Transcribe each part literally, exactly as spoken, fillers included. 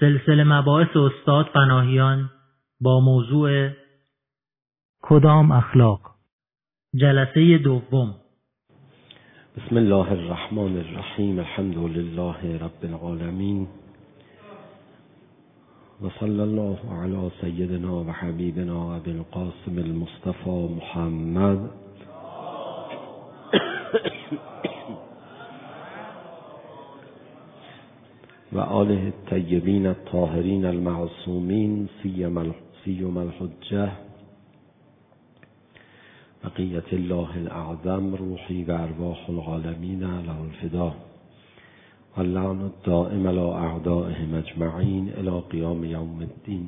سلسله مباحث استاد پناهیان با موضوع کدام اخلاق، جلسه دوم. بسم الله الرحمن الرحیم. الحمد لله رب العالمین و صلی الله علی سیدنا و حبیبنا ابی القاسم المصطفى محمد و آله الطیبین الطاهرین المعصومین سیما الحجة بقیت الله الاعظم روحی و ارواح العالمین له الفدا و اللعن الدائم علی اعدائهم اجمعین الی قیام یوم الدین.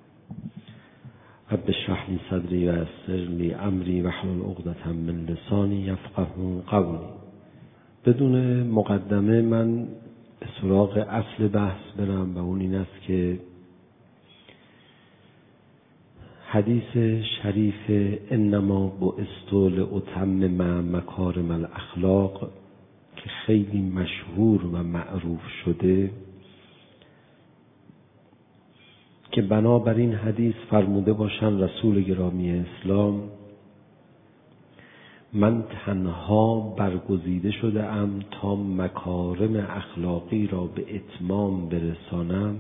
رب اشرح لی صدری و یسر لی امری واحلل عقدة من لسانی یفقهوا قولی. بدون مقدمه من به سراغ اصل بحث برم و اون این است که حدیث شریف انما بعثت لاتمم مکارم الاخلاق که خیلی مشهور و معروف شده، که بنابراین حدیث فرموده باشند رسول گرامی اسلام: من تنها برگزیده شده ام تا مکارم اخلاقی را به اتمام برسانم.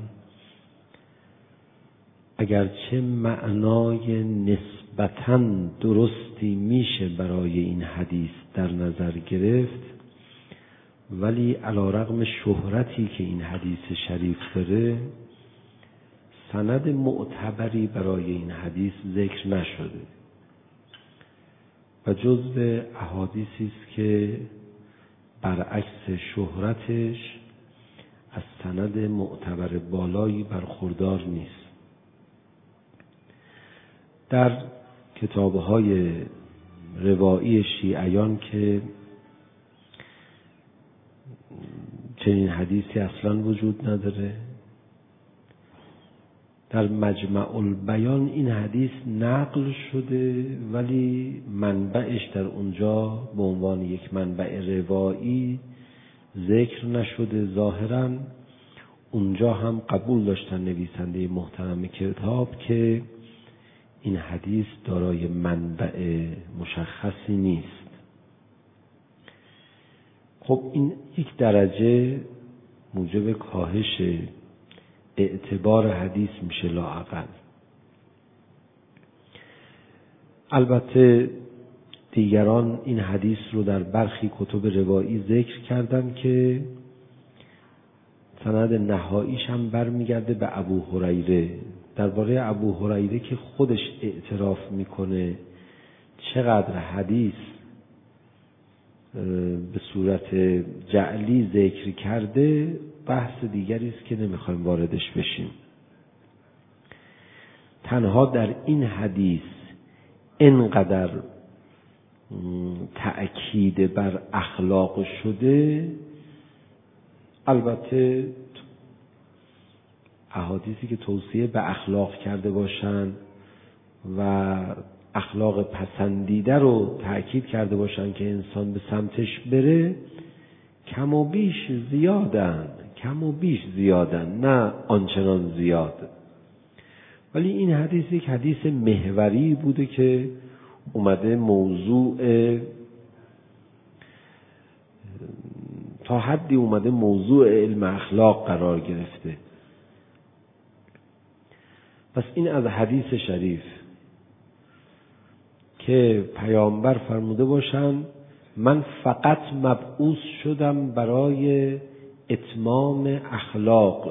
اگرچه معنای نسبتاً درستی میشه برای این حدیث در نظر گرفت، ولی علی رغم شهرتی که این حدیث شریف داره، سند معتبری برای این حدیث ذکر نشده و جزو احادیثی است که برعکس شهرتش از سند معتبر بالایی برخوردار نیست. در کتاب‌های روایی شیعیان که چنین حدیثی اصلاً وجود نداره، در مجمع البیان این حدیث نقل شده ولی منبعش در اونجا به عنوان یک منبع روایی ذکر نشده. ظاهراً اونجا هم قبول داشتن نویسنده محترم کتاب که این حدیث دارای منبع مشخصی نیست. خب این یک درجه موجب کاهش اعتبار حدیث میشه لااقل. البته دیگران این حدیث رو در برخی کتب روایی ذکر کردن که سند نهاییش هم برمیگرده به ابو هریره. درباره ابو هریره که خودش اعتراف میکنه چقدر حدیث به صورت جعلی ذکر کرده، بحث دیگری است که نمیخوایم واردش بشیم. تنها در این حدیث اینقدر تأکید بر اخلاق شده. البته احادیثی که توصیه به اخلاق کرده باشند و اخلاق پسندیده رو تأکید کرده باشند که انسان به سمتش بره، کم و بیش زیادن کم و بیش زیادن نه آنچنان زیاد. ولی این حدیث یک حدیث محوری بوده که اومده موضوع تا حدی اومده موضوع علم اخلاق قرار گرفته. پس این از حدیث شریف که پیامبر فرموده باشند من فقط مبعوث شدم برای اتمام اخلاق.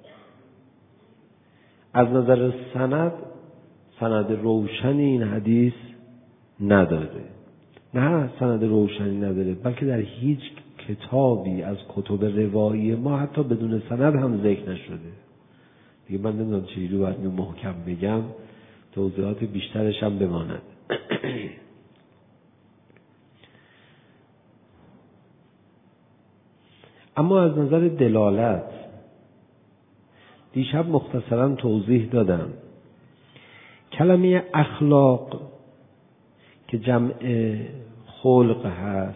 از نظر سند سند روشنی این حدیث نداره. نه سند روشنی نداره، بلکه در هیچ کتابی از کتب روایی ما حتی بدون سند هم ذکر نشده. دیگه من نمیدونم چجوری باید اینو محکم بگم، توضیحات بیشترش هم بماند. اما از نظر دلالت دیشب مختصرا توضیح دادم. کلمه اخلاق که جمع خلق هست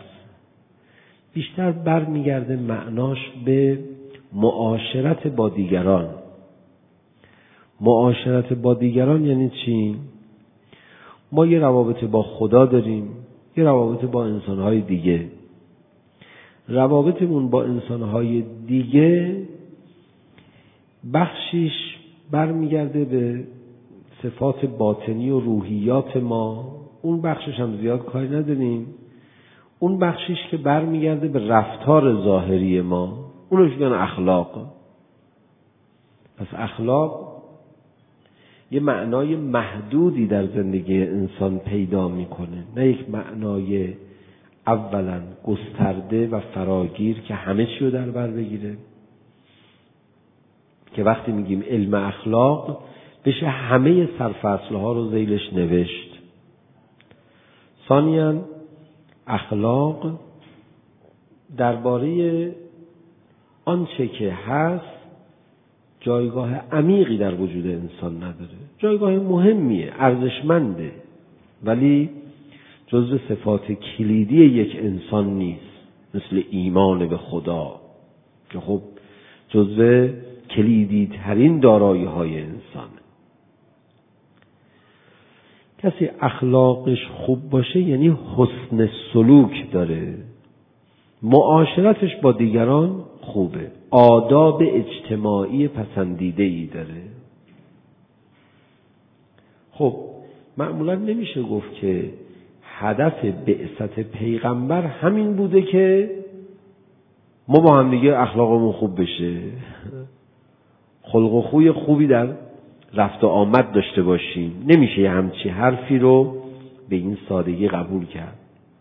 بیشتر برمیگرده معناش به معاشرت با دیگران. معاشرت با دیگران یعنی چی؟ ما یه روابط با خدا داریم، یه روابط با انسانهای دیگه. روابطمون با انسانهای دیگه بخشیش برمیگرده به صفات باطنی و روحیات ما، اون بخشش هم زیاد کاری نداریم. اون بخشیش که برمیگرده به رفتار ظاهری ما، اونش میگن اخلاق. پس اخلاق یه معنای محدودی در زندگی انسان پیدا میکنه، نه یک معنای اولا گسترده و فراگیر که همه چی رو در بر بگیره، که وقتی میگیم علم اخلاق بشه همه سرفصلها رو ذیلش نوشت. ثانیاً اخلاق درباره آنچه که هست جایگاه عمیقی در وجود انسان نداره. جایگاه مهمیه، ارزشمنده، ولی جزو صفات کلیدی یک انسان نیست، مثل ایمان به خدا که خب جزو کلیدی ترین دارایی های انسان. کسی اخلاقش خوب باشه یعنی حسن سلوک داره، معاشرتش با دیگران خوبه، آداب اجتماعی پسندیده ای داره. خب معمولا نمیشه گفت که هدف بعثت پیغمبر همین بوده که ما با هم دیگه اخلاقمون خوب بشه، خلق و خوی خوبی در رفت و آمد داشته باشیم. نمیشه همچی حرفی رو به این سادگی قبول کرد.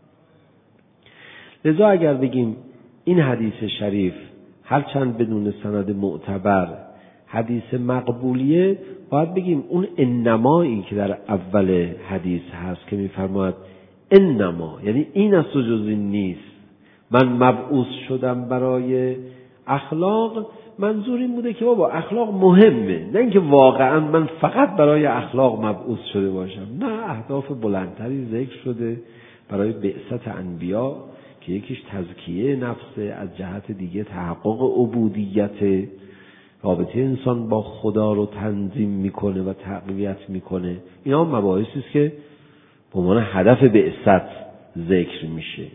لذا اگر بگیم این حدیث شریف هرچند بدون سند معتبر حدیث مقبولیه، باید بگیم اون انمایی که در اول حدیث هست که میفرماید انما، یعنی این است و جز این نیست، من مبعوث شدم برای اخلاق، منظور این بوده که بابا اخلاق مهمه، نه اینکه واقعا من فقط برای اخلاق مبعوث شده باشم. نه، اهداف بلندتری ذکر شده برای بعثت انبیا که یکیش تزکیه نفسه، از جهت دیگه تحقق عبودیت، رابطه انسان با خدا رو تنظیم میکنه و تقویت میکنه. اینا مباحثی است که به عنوان هدف بعثت ذکر میشه.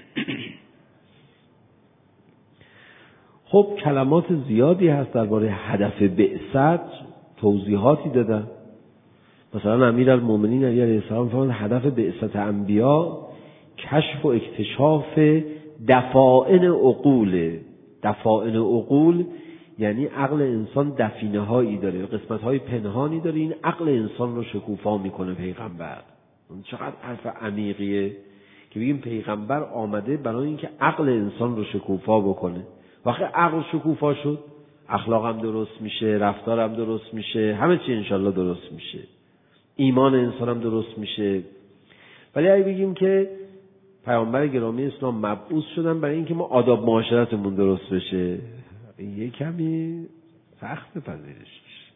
خب کلمات زیادی هست درباره هدف بعثت، توضیحاتی دادن. مثلا امیرالمومنین علی علیه السلام فرمود هدف بعثت انبیا کشف و اکتشاف دفائن عقول. دفائن عقول یعنی عقل انسان دفینه هایی داره، قسمت های پنهانی داره، این عقل انسان رو شکوفا میکنه پیغمبر. چقدر حرف عمیقیه که بگیم پیغمبر آمده برای اینکه عقل انسان رو شکوفا بکنه. وقتی عقل شکوفا شد، اخلاقم درست میشه، رفتارم درست میشه، همه چی انشالله درست میشه، ایمان انسانم درست میشه. ولی اگه بگیم که پیامبر گرامی اسلام مبعوث شدن برای اینکه ما آداب معاشرتمون درست بشه، یه کمی سخت پذیرش میشه.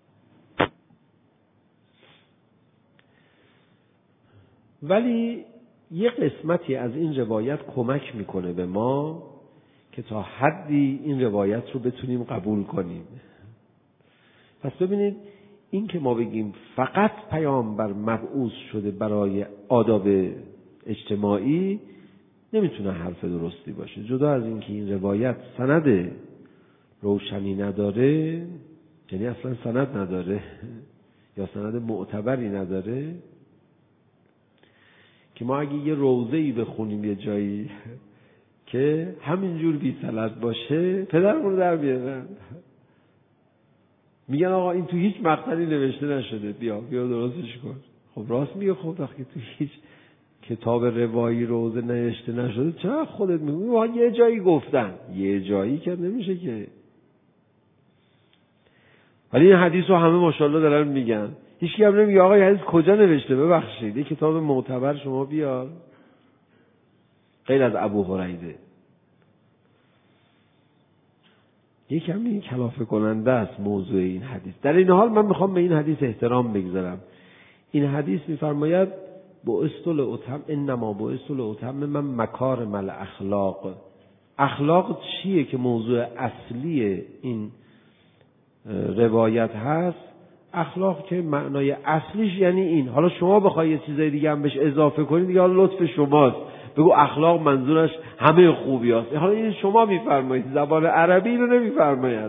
ولی یه قسمتی از این روایت کمک میکنه به ما که تا حدی این روایت رو بتونیم قبول کنیم. پس ببینید، این که ما بگیم فقط پیامبر مبعوث شده برای آداب اجتماعی نمیتونه حرف درستی باشه. جدا از این که این روایت سند روشنی نداره، یعنی اصلا سند نداره یا سند معتبری نداره، که ما اگه یه روضه‌ای بخونیم یه جایی که همینجور بی سند باشه، پدرمون در بیارن میگن آقا این تو هیچ مقطعی نوشته نشده، بیا بیا درستش کن. خب راست میگه. خب وقتی تو هیچ کتاب روایی روضه نوشته نشده، چرا خودت میگی یه جایی گفتن؟ یه جایی که نمیشه که. ولی این حدیث رو همه ماشاءالله دارن میگن، هیچ کی هم نمیگه آقا این حدیث کجا نوشته. ببخشید یه کتاب معتبر شما بیار غیر از ابو هریره. یه کمی کلافه کننده است موضوع این حدیث. در این حال من میخوام به این حدیث احترام بگذارم. این حدیث میفرماید بعثت لأتم انما بعثت لأتم من مکارم الاخلاق. اخلاق چیه که موضوع اصلی این روایت هست؟ اخلاق که معنای اصلیش یعنی این. حالا شما بخوای یه چیزای دیگه هم بهش اضافه کنید دیگه حالا لطف شماست. بگو اخلاق منظورش همه خوبی هست. حالا این شما میفرمایید، زبان عربی اینو نمیفرماید.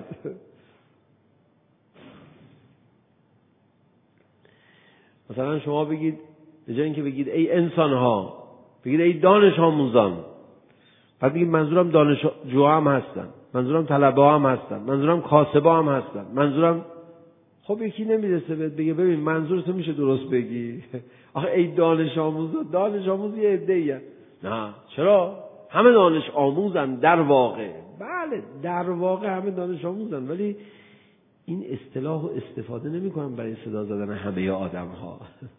مثلا شما بگید به جای اینکه بگید ای انسان ها، بگید ای دانش آموزان. بعد بگید منظورم دانشجوها هم هستن، منظورم طلبه هم هستن، منظورم کاسبا هم هستن، منظورم. خب یکی نمیرسه بهت بگه ببین منظورتو میشه درست بگی. آخه ای دانش آموزا، دانش آموز یه عده‌ای هست. نه چرا؟ همه دانش آموزن در واقع. بله در واقع همه دانش آموزن، ولی این اصطلاح رو استفاده نمی‌کنن برای صدا زدن همه آدم‌ها.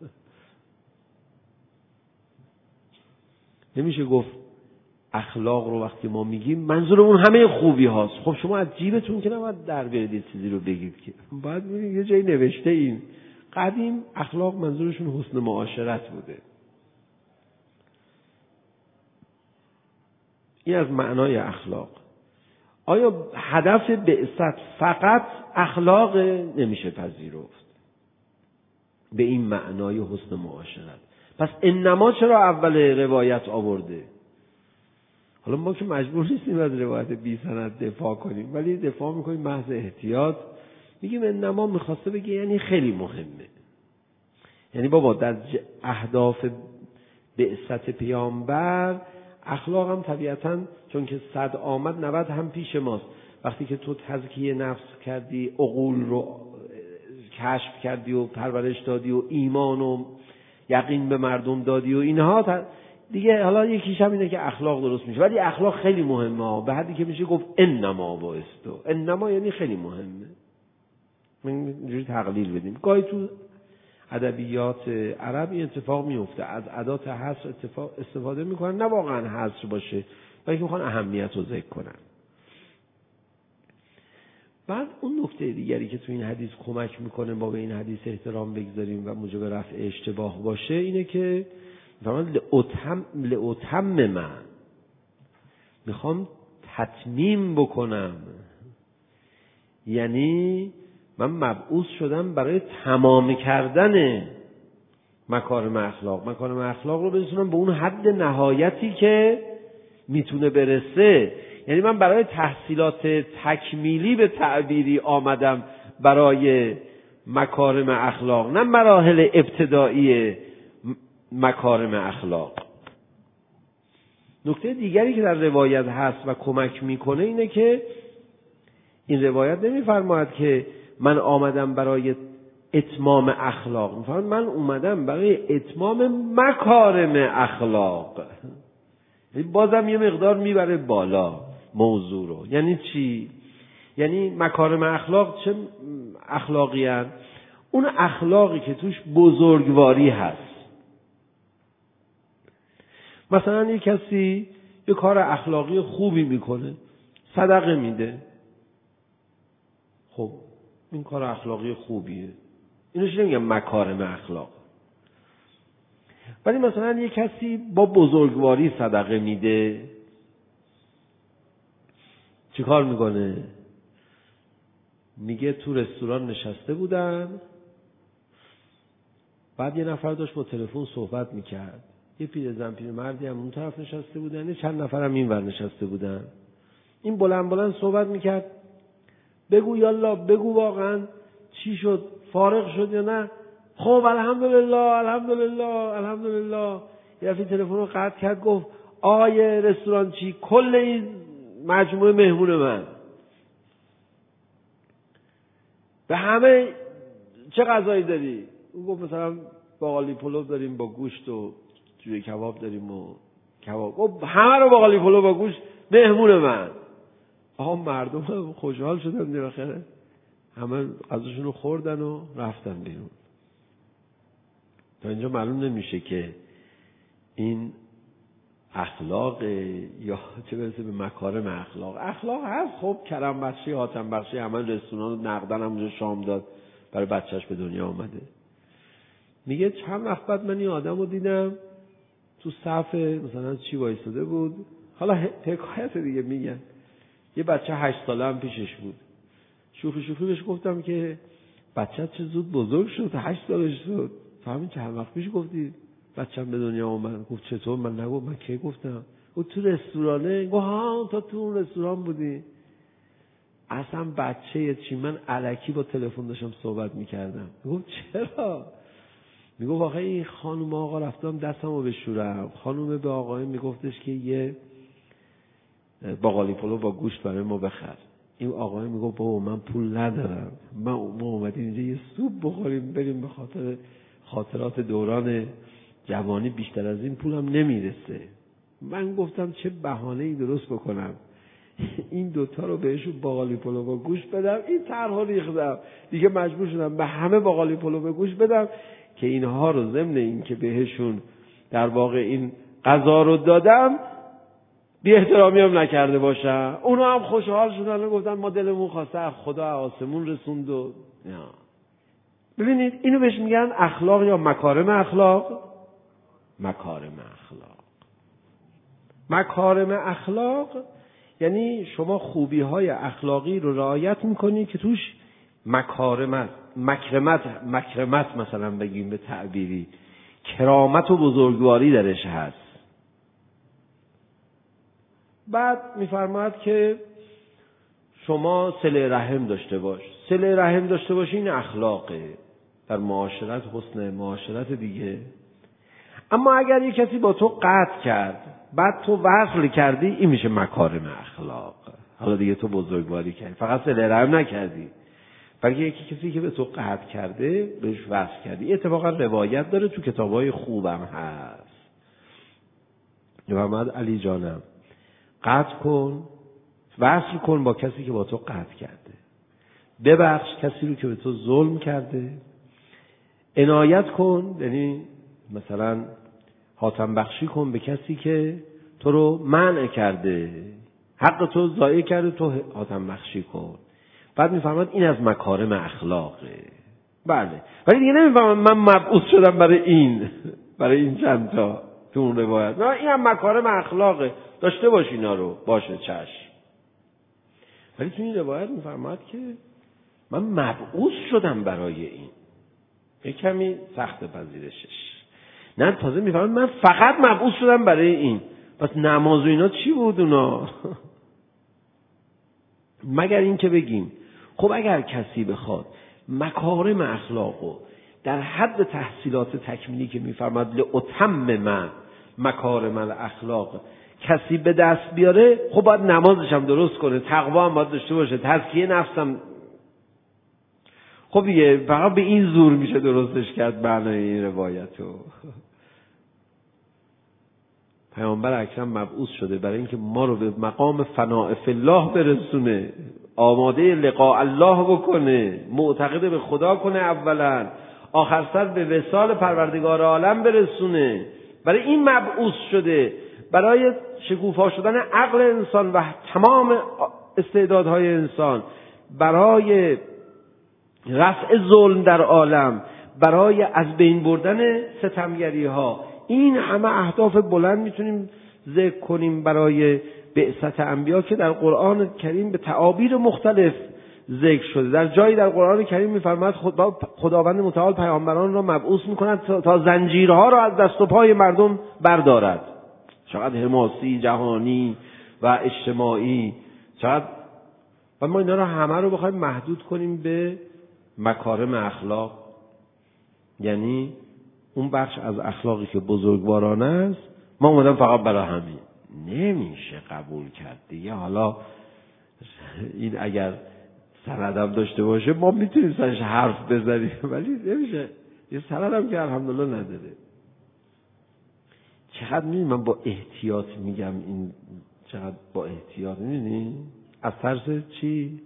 نمیشه گفت اخلاق رو وقتی ما میگیم منظورمون همه خوبی هاست. خب شما از جیبتون که نباید در بیارید چیزی رو بگید که. باید ببینید یه جایی نوشته این. قدیم اخلاق منظورشون حسن معاشرت بوده. این از معنای اخلاق. آیا هدف بعثت فقط اخلاق؟ نمیشه پذیرفت به این معنای حسن معاشرت. پس انما چرا اول روایت آورده؟ حالا ما که مجبور نیستیم از روایت بی سند دفاع کنیم، ولی دفاع میکنیم محض احتیاط. میگیم انما میخواسته بگه یعنی خیلی مهمه. یعنی بابا در اهداف بعثت پیامبر اخلاق هم طبیعتاً چون که صد آمد نود هم پیش ماست. وقتی که تو تزکیه نفس کردی، عقول رو کشف کردی و پرورش دادی و ایمان و یقین به مردم دادی و اینها دیگه، حالا یکیش هم اینه که اخلاق درست میشه. ولی اخلاق خیلی مهمه، به حدی که میشه گفت انما باعثتو. انما یعنی خیلی مهمه. من اینجوری تقلیل بدیم. گاهی تو ادبیات عرب این اتفاق میفته، از ادات حصر اتفاق استفاده میکنن، نه واقعا حصر باشه بلکه میخوان اهمیت رو ذکر کنن. بعد اون نکته دیگری که تو این حدیث کمک میکنه ما به این حدیث احترام بگذاریم و موجب رفع اشتباه باشه اینه که فرمان لأتم لأتم من میخوام تتمیم بکنم، یعنی من مبعوث شدم برای تمام کردن مکارم اخلاق. مکارم اخلاق رو برسونم به اون حد نهایتی که میتونه برسه. یعنی من برای تحصیلات تکمیلی به تعبیری آمدم برای مکارم اخلاق، نه مراحل ابتدایی مکارم اخلاق. نکته دیگری که در روایت هست و کمک میکنه اینه که این روایت نمیفرماید که من آمدم برای اتمام اخلاق، میفرماید من اومدم برای اتمام مکارم اخلاق. یعنی بازم یه مقدار میبره بالا موضوع رو. یعنی چی؟ یعنی مکارم اخلاق چه اخلاقی هست؟ اون اخلاقی که توش بزرگواری هست. مثلا یک کسی یه کار اخلاقی خوبی میکنه، صدقه میده. خب این کار اخلاقی خوبیه، اینو چی نمیگم مکارم اخلاق. ولی مثلا یک کسی با بزرگواری صدقه میده، چی کار میکنه؟ میگه تو رستوران نشسته بودن، بعد یه نفر داشت با تلفن صحبت میکرد، یه پیرزن پیرمردی هم اون طرف نشسته بودن، یه چند نفر هم این ور نشسته بودن. این بلند بلند صحبت میکرد، بگو یالا بگو واقعا چی شد، فارغ شد یا نه؟ خب الحمدلله الحمدلله الحمدلله. یه دفعه تلفن رو قطع کرد، گفت آقای رستوران چی، کل این مجموعه مهمون من به همه چه غذایی داری؟ اون گفت مثلا باقالی پلو داریم با گوشت و جوجه کباب داریم و کباب. گفت همه رو باقالی پلو با گوشت مهمون من. آقا مردم خوشحال شدن دیگه، بخیره همه غذاشون رو خوردن و رفتن بیرون. تا اینجا معلوم نمیشه که این اخلاق یا چه برسه به مکارم اخلاق. اخلاق هست، خب کرم بخشی، حاتم بخشی، همه رستوران رو نقدن همونجا شام داد برای بچهش به دنیا آمده. میگه چند وقت بعد من این آدم رو دیدم تو صف مثلا چی وایساده بود، حالا حکایت دیگه میگن، یه بچه هشت ساله هم پیشش بود. شوخی شوخی بهش گفتم که بچه چه زود بزرگ شد، هشت سالش شد. فهمید چند وقت پیش گفتی بچه‌م به دنیا اومد؟ گفت چطور؟ من نگفت. من کی گفتم؟ گفت تو رستورانه. گفت ها تا تو اون رستوران بودی. اصلا بچه چی، من الکی با تلفن داشتم صحبت میکردم. گفت چرا؟ میگفت آخه این خانم آقا رفتم دستمو بشورم، خانم به آقای میگفتش که یه باقالی پلو با گوشت برای ما بخر. این آقای میگفت بابا من پول ندارم، من ما اومدیم اینجا یه سوپ بخوریم بریم، به خاطر خاطرات دوران جوانی بیشتر از این پولم نمیرسه. من گفتم چه بهانه‌ای درست بکنم این دوتا رو بهشون باقالی پلو با گوشت بدم. این طرحو ریختم دیگه، مجبور شدم به همه باقالی پلو با گوشت بدم که اینها رو ضمن این که بهشون در واقع این غذا رو دادم بی احترامی هم نکرده باشم. اونا هم خوشحال شدن و گفتن ما دلمون خواسته خدا آسمون رسوند. و ببینید اینو بهش میگن اخلاق یا مکارم اخلاق. مکارم اخلاق مکارم اخلاق یعنی شما خوبی های اخلاقی رو رعایت میکنی که توش مکارمت مکرمت مکرمت مثلا بگیم به تعبیری کرامت و بزرگواری درش هست. بعد میفرماید که شما صله رحم داشته باش. صله رحم داشته باشی این اخلاقه، در معاشرت حسن معاشرت دیگه. اما اگر یک کسی با تو قطع کرد بعد تو وصل کردی، این میشه مکارم اخلاق. حالا دیگه تو بزرگواری کردی، فقط صله رحم نکردی، بلکه یکی کسی که به تو قطع کرده بهش وصل کردی. اتفاقا روایت داره تو کتابای خوبم هست. محمد علی جانم قطع کن، وصل کن با کسی که با تو قطع کرده. ببخش کسی رو که به تو ظلم کرده. عنایت کن، یعنی مثلا حاتم بخشی کن به کسی که تو رو منع کرده، حق تو ضایع کرده، تو حاتم بخشی کن. بعد میفرماد این از مکارم اخلاقه. بله، ولی دیگه نمیفهمم من مبعوث شدم برای این برای این چند تا تو اون روایت. نه، این هم مکارم اخلاقه، داشته باش اینا رو. باشه چشم. ولی تو این روایت میفرماد که من مبعوث شدم برای این. یک کمی سخت پذیرشش. نه، تازه میفرماد من فقط مبعوث شدم برای این. پس نماز و اینا چی بود اونا؟ مگر این که بگیم خب اگر کسی بخواد مکارم اخلاقو در حد تحصیلات تکمیلی که میفرماد لأتم من مکارم الاخلاق کسی به دست بیاره، خب باید نمازش هم درست کنه، تقوا هم باید داشته باشه، تزکیه نفسم. خب دیگه فقط به این زور میشه درستش کرد معنای این روایتو. پیامبر اکرم مبعوث شده برای اینکه ما رو به مقام فناء فی الله برسونه، آماده لقاء الله بکنه، معتقد به خدا کنه اولا، آخر سر به وصال پروردگار عالم برسونه. برای این مبعوث شده، برای شکوفا شدن عقل انسان و تمام استعدادهای انسان، برای رفع ظلم در عالم، برای از بین بردن ستمگری ها. این همه اهداف بلند میتونیم ذکر کنیم برای بعثت انبیا که در قرآن کریم به تعابیر مختلف ذکر شده. در جایی در قرآن کریم میفرماید خدا خداوند متعال پیامبران را مبعوث میکند تا زنجیرها را از دست و پای مردم بردارد. چقدر حماسی جهانی و اجتماعی، چقدر. و ما اینا رو همه رو بخوایم محدود کنیم به مکارم اخلاق، یعنی اون بخش از اخلاقی که بزرگوارانه است، ما اومدم فقط برای همین. نمیشه قبول کرد دیگه. حالا این اگر سندم داشته باشه ما میتونیم سرش حرف بزنیم، ولی نمیشه. یه سندم که الحمدلله نداره. چقدر میدونی من با احتیاط میگم این، چقدر با احتیاط، میدونی؟ از ترس چی؟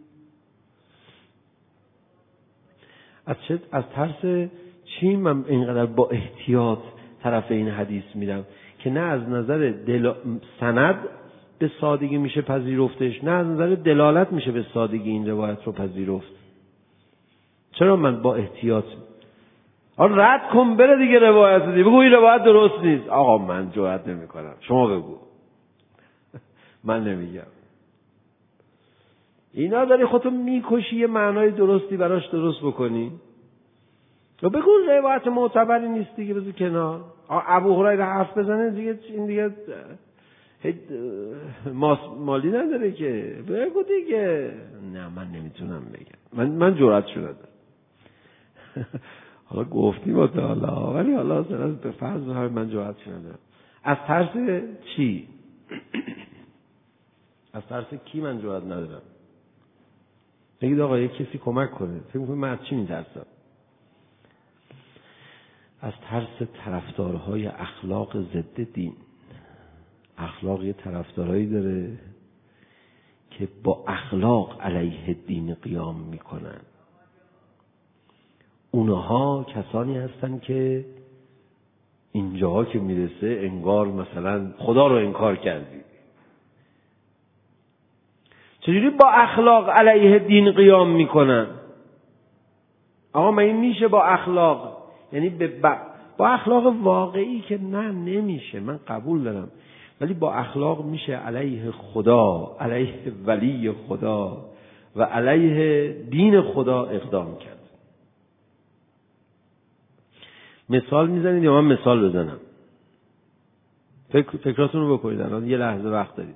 از چه؟ از ترس چی من اینقدر با احتیاط طرف این حدیث میرم که نه از نظر دل... سند به سادگی میشه پذیرفتش، نه از نظر دلالت میشه به سادگی این روایت رو پذیرفت. چرا من با احتیاط؟ آن رد کن بره دیگه روایت دیگه، بگو این روایت درست نیست. آقا من جرئت نمیکنم، شما بگو. من نمیگم. اینا داری خودتو میکشی یه معنای درستی براش درست بکنی. و بگو روایت معتبری نیست دیگه، بذار کنار. ابو هریره حرف بزنه دیگه، این دیگه مالی نداره که. بگو دیگه. نه من نمیتونم بگم، من من جرأتشو ندارم. حالا گفتی با حالا، ولی حالا به فرض من جرأتشو ندارم. از ترس چی؟ از ترس کی من جرأت ندارم؟ بگید آقا یک کسی کمک کنه. فکر می‌کنی من از چی میترسم؟ از ترس طرفدارهای اخلاق ضد دین. اخلاق یه طرفدارایی داره که با اخلاق علیه دین قیام میکنن. اونها کسانی هستن که اینجاها که میرسه انگار مثلا خدا رو انکار کردی. چجوری با اخلاق علیه دین قیام میکنن؟ آقا من این میشه با اخلاق، یعنی با اخلاق واقعی که نه نمیشه، من قبول دارم، ولی با اخلاق میشه علیه خدا، علیه ولی خدا و علیه دین خدا اقدام کرد. مثال میزنید یا من مثال بزنم؟ فکر فکراتون رو بکنید، الان یه لحظه وقت دارید.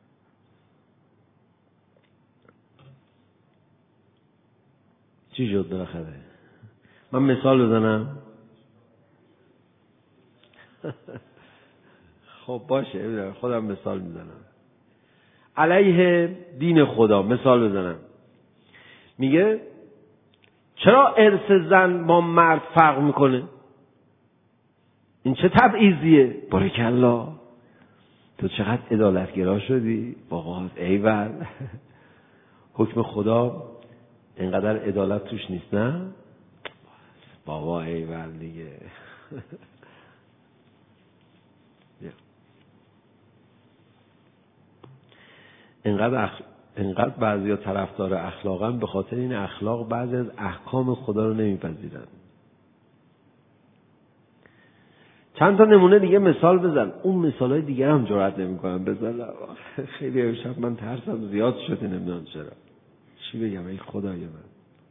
چی شد بالاخره؟ من مثال بزنم؟ خب باشه، خودم مثال میزنم. علیه دین خدا مثال بزنم. میگه چرا ارث زن با مرد فرق میکنه؟ این چه تبعیضیه؟ بارکالله، تو چقدر عدالتگرا شدی. بابا ایول، حکم خدا اینقدر عدالت توش نیست نه؟ بابا ایول دیگه. اینقدر اخ... اینقدر بعضیا طرفدار اخلاقن به خاطر این اخلاق بعضی از احکام خدا رو نمیپذیرن. چند تا نمونه دیگه مثال بزن. اون مثالای دیگه هم جرئت نمیکنم بزنم. خیلی امشب من ترسم زیاد شده، نمیدونم چرا. چی بگم ای خدای من.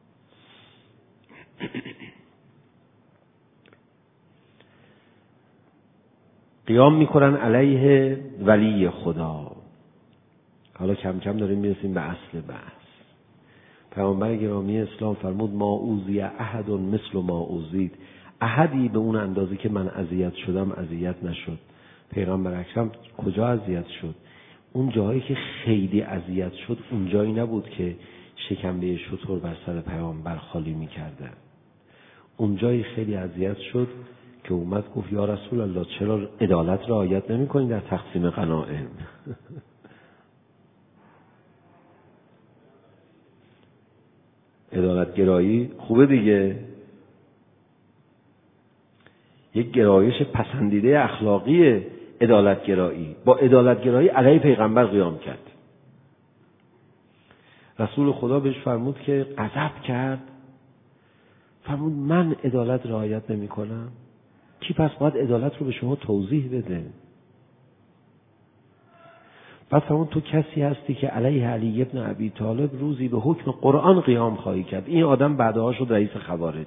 قیام میکنن علیه ولی خدا. حالا کم کم داریم میرسیم به اصل بحث. پیامبر گرامی اسلام فرمود ما اوذی احد مثل ما اوذیت. احدی به اون اندازه که من اذیت شدم اذیت نشد. پیغمبر اکرم کجا اذیت شد؟ اون جایی که خیلی اذیت شد اون جایی نبود که شکمبه شتر بر سر پیامبر خالی میکردن. اون جایی خیلی اذیت شد که اومد گفت یا رسول الله چرا عدالت رعایت نمی‌کنی در تقسیم غنایم؟ عدالت گرایی خوبه دیگه، یک گرایش پسندیده اخلاقی عدالت گرایی. با عدالت گرایی علیه پیغمبر قیام کرد. رسول خدا بهش فرمود که غضب کرد، فرمود من عدالت رعایت نمی کنم؟ کی پس باید عدالت رو به شما توضیح بده؟ بعد فرمود تو کسی هستی که علیه علی ابن ابی طالب روزی به حکم قرآن قیام خواهی کرد. این آدم بعدها شد رئیس خوارج.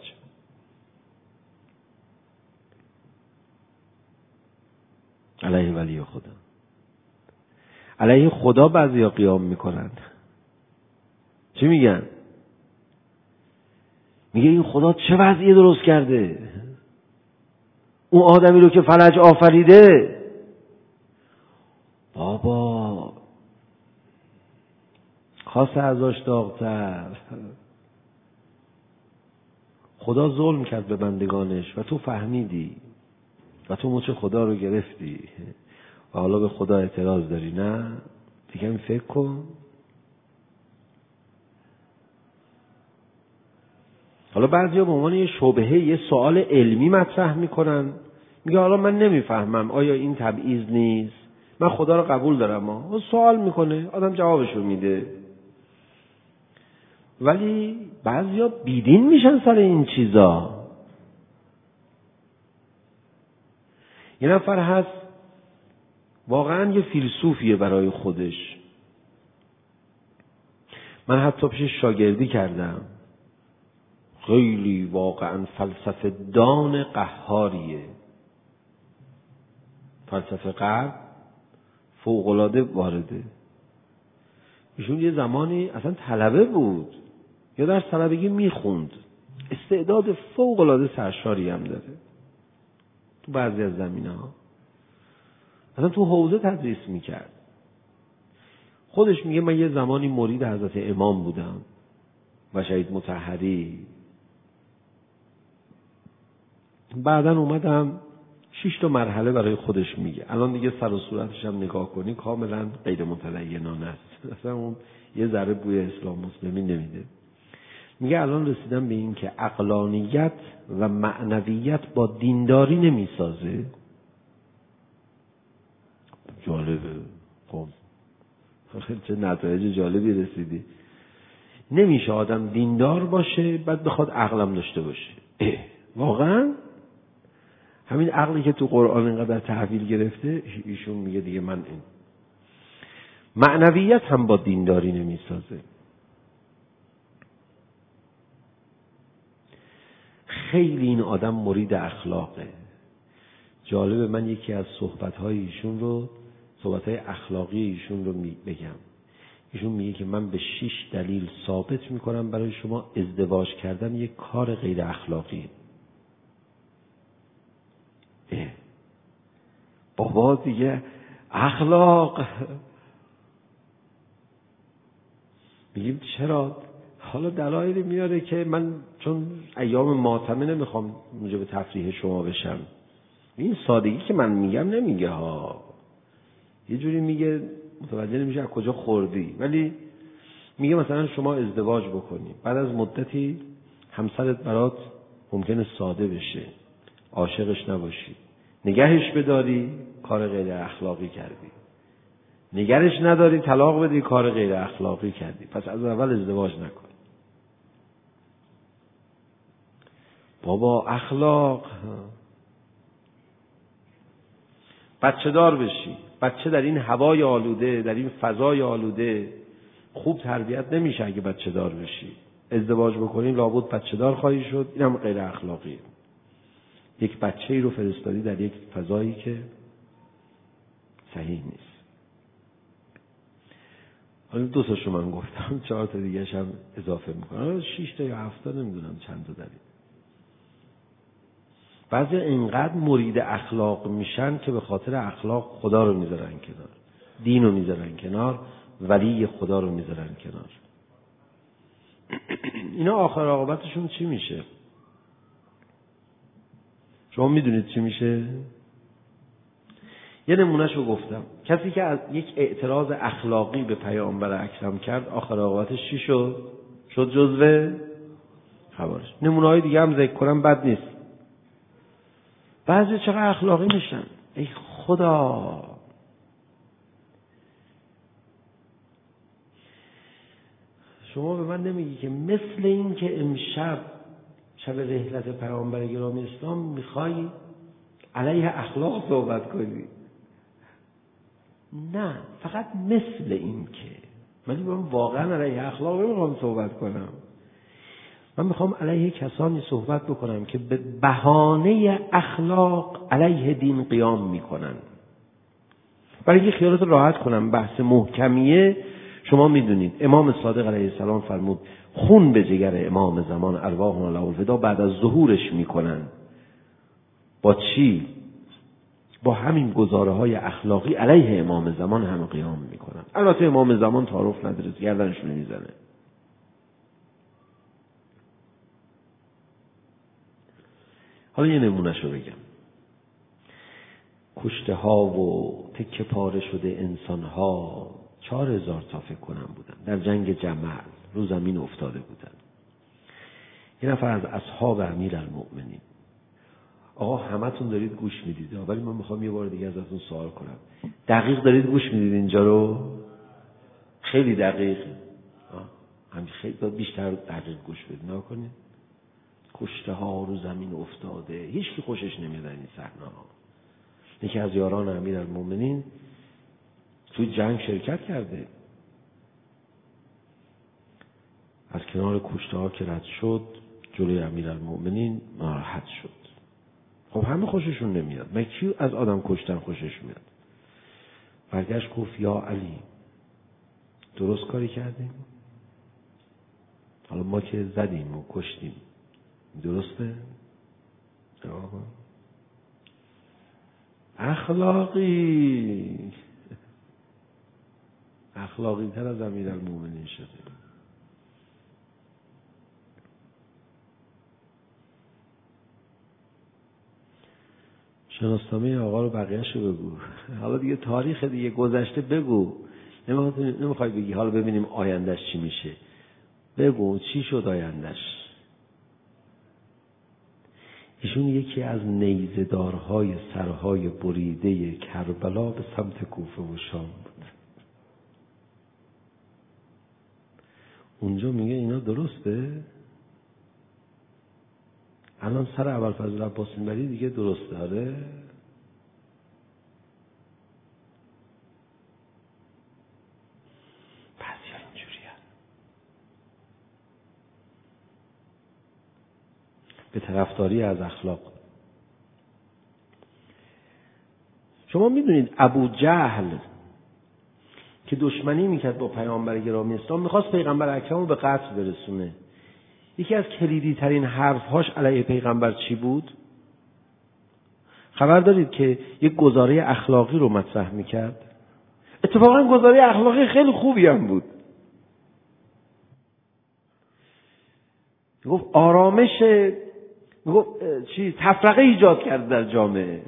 علیه ولی خدا، علیه خدا بعضیا قیام میکنن. چی میگن؟ میگه این خدا چه وضعی درست کرده؟ اون آدمی رو که فلج آفریده، بابا خاص ازش داغتر. خدا ظلم کرد به بندگانش و تو فهمیدی و تو مچ خدا رو گرفتی و حالا به خدا اعتراض داری. نه دیگه هم فکر کن. حالا بعضیا به عنوان یه شبهه یه سوال علمی مطرح میکنن، میگه حالا من نمیفهمم آیا این تبعیض نیست؟ من خدا رو قبول دارم. ها سوال میکنه، آدم جوابشو میده. ولی بعضیا بیدین میشن سر این چیزا. یه نفر هست واقعا یه فیلسوفیه برای خودش، من حتی پیش شاگردی کردم، خیلی واقعا فلسفه دان قهاریه، فلسفه غرب فوق‌العاده وارده. ایشون یه زمانی اصلا طلبه بود یا در طلبگی میخوند، استعداد فوق‌العاده سرشاری هم داره تو بعضی از زمینه‌ها، اصلا تو حوزه تدریس میکرد. خودش میگه من یه زمانی مرید حضرت امام بودم و شهید مطهری، بعدن اومدم شش تا مرحله برای خودش میگه. الان دیگه سر و صورتش هم نگاه کنی کاملا غیر متدینانه است، اصلا اون یه ذره بوی اسلام مسلمی نمیده. میگه الان رسیدم به این که عقلانیت و معنویت با دینداری نمیسازه. جالبه، خب چه نتایج جالبی رسیدی. نمیشه آدم دیندار باشه بعد بخواد عقلم داشته باشه. واقعا همین عقلی که تو قرآن اینقدر تحویل گرفته، ایشون میگه دیگه من این معنویت هم با دینداری نمیسازه. خیلی این آدم مرید اخلاقه. جالبه، من یکی از صحبت‌های ایشون رو، صحبت‌های اخلاقی ایشون رو بگم. ایشون میگه که من به شش دلیل ثابت میکنم برای شما ازدواج کردن یک کار غیر اخلاقی. بابا دیگه اخلاق. میگیم چرا؟ حالا دلایلی میاره که من چون ایام ماتمه نمیخوام موجب تفریح شما بشم. این سادگی که من میگم نمیگه ها، یه جوری میگه متوجه نمیشه از کجا خوردی، ولی میگه مثلا شما ازدواج بکنی، بعد از مدتی همسرت برات ممکنه ساده بشه، عاشقش نباشی، نگهش بداری، کار غیر اخلاقی کردی. نگرش نداری، طلاق بدی، کار غیر اخلاقی کردی. پس از اول ازدواج نکن. بابا اخلاق. بچه دار بشی. بچه در این هوای آلوده، در این فضای آلوده خوب تربیت نمیشه. اگه بچه دار بشی، ازدواج بکنی، لابد بچه دار خواهی شد. اینم غیر اخلاقیه. یک بچه ای رو فرستادی در یک فضایی که صحیح نیست. حالا دو تاشو من گفتم، چهار تا دیگه هم اضافه میکنم، شش تا یا هفت تا نمیدونم چند تا دارید. بعضی اینقدر مرید اخلاق میشن که به خاطر اخلاق خدا رو میذارن کنار، دین رو میذارن کنار، ولی خدا رو میذارن کنار. اینا آخر عاقبتشون چی میشه؟ شما میدونید چی میشه؟ یه نمونهشو گفتم. کسی که از یک اعتراض اخلاقی به پیامبر اکرم کرد، آخر عاقبتش چی شد؟ شد جزو خوارج. نمونه‌های دیگه هم ذکر کنم بد نیست. بعضی چقدر اخلاقی میشن، ای خدا. شما به من نمیگی که مثل این که امشب شب رحلت پیامبر گرامی اسلام میخوای علیه اخلاق صحبت کنی؟ نه، فقط مثل این که. من واقعا علیه اخلاق نمیخوام صحبت کنم. من میخوام علیه کسانی صحبت بکنم که به بهانه اخلاق علیه دین قیام میکنن. برای اینکه خیالات راحت کنم، بحث محکمیه. شما میدونید امام صادق علیه السلام فرمود خون به جگر امام زمان ارواحنا له الفدا بعد از ظهورش میکنن. با چی؟ با همین گزاره های اخلاقی علیه امام زمان هم قیام میکنن. البته امام زمان تعارف نداره، گردنشون نمیزنه. حالا یه نمونهشو بگم. کشته ها و تکه پاره شده انسان ها چهار هزار تا فکر کنم بودن در جنگ جمل، رو زمین افتاده بودن. یه نفر از اصحاب امیرالمؤمنین، آقا همتون دارید گوش میدید، ولی من میخوام یه بار دیگه ازتون سوال کنم، دقیق دارید گوش میدید اینجا رو؟ خیلی دقیق؟ همین خیلی بیشتر دقیق گوش بدید. نکنید کشته ها رو زمین افتاده، هیچ کی خوشش نمیاد این صحنه ها. یکی از یاران امیرالمؤمنین توی جنگ شرکت کرده، از کنار کشته ها که رد شد جلوی امیرالمؤمنین ناراحت شد. خب همه خوششون نمیاد، مگه کی از آدم کشتن خوشش میاد؟ برگشت گفت یا علی درست کاری کردیم؟ حالا ما که زدیم و کشتیم درسته؟ آقا اخلاقی اخلاقی تر از امیرالمؤمنین شده. شناسنامه آقا رو بقیه‌شو بگو. حالا دیگه تاریخ دیگه گذشته بگو. نمیخوای بگی حالا ببینیم آیندهش چی میشه. بگو چی شد آیندهش. ایشون یکی از نیزه‌دارهای سرهای بریده کربلا به سمت کوفه و شام بود. اونجا میگه اینا درسته؟ الان سر ابوالفضل عباس میبری دیگه درست داره؟ بعضی ها اینجوری هست. به طرفداری از اخلاق. شما میدونید ابو جهل که دشمنی میکرد با پیامبر گرامی اسلام، میخواست پیغمبر اکرم رو به قتل برسونه. یکی از کلیدی ترین حرفهاش علیه پیغمبر چی بود؟ خبر دارید که یک گزاره اخلاقی رو مطرح میکرد؟ اتفاقا گزاره اخلاقی خیلی خوبی هم بود. میگفت آرامش، میگفت چی تفرقه ایجاد کرد در جامعه.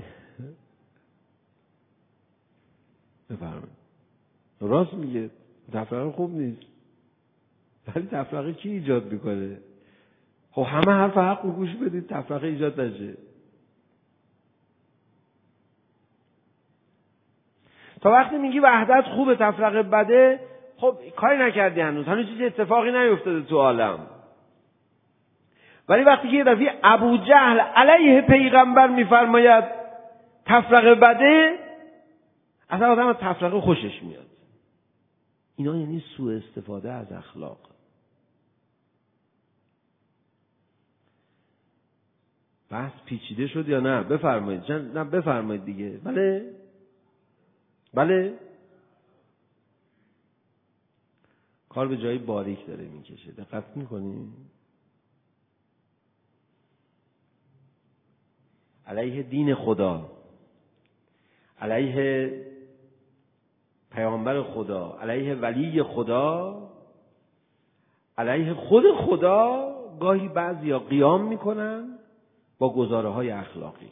بفرمایید. راست میگه، تفرقه خوب نیست، ولی تفرقه چی ایجاد میکنه؟ خب همه حرف حق رو گوش بدید تفرقه ایجاد نشه. تا وقتی میگی وحدت خوبه تفرقه بده، خب کاری نکردی هنوز، هنوز چیزی اتفاقی نیفتاده تو عالم. ولی وقتی که یه دفعه ابو جهل علیه پیغمبر میفرماید تفرقه بده، اصلا آدم از تفرقه خوشش میاد. اینا یعنی سوء استفاده از اخلاق. بحث پیچیده شد یا نه؟ بفرمایید. نه بفرمایید دیگه. بله بله کار به جایی باریک داره میکشه. دقت میکنی؟ علیه دین خدا، علیه پیامبر خدا، علیه ولی خدا، علیه خود خدا گاهی بعضیا قیام میکنن با گزاره های اخلاقی.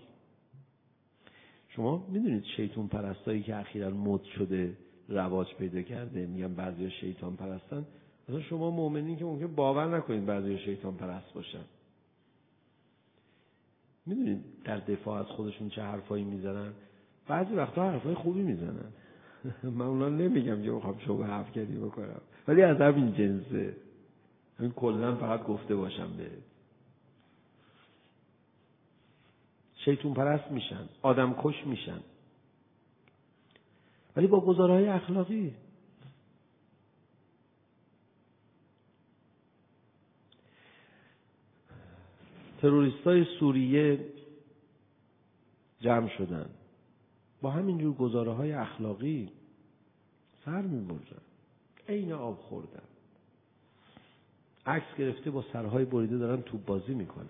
شما میدونید شیطان پرستایی که اخیراً مد شده، رواج پیدا کرده، میگن بعضیا شیطان پرستن. مثلا شما مؤمنین که ممکن باور نکنید بعضیا شیطان پرست باشن. میدونید در دفاع از خودشون چه حرفایی میزنن؟ بعضی وقتا حرفای خوبی میزنن. من اونا نمیگم که بخوام شما حرف کردی بکنم، ولی از همین جنسه. همین کلاً فقط گفته باشم به شیطان پرست میشن، آدم کش میشن، ولی با گزارهای اخلاقی. تروریستای سوریه جمع شدن، با همینجور گزارهای اخلاقی سر میبرن، عین آب خوردن، عکس گرفته با سرهای بریده دارن توپ بازی میکنن.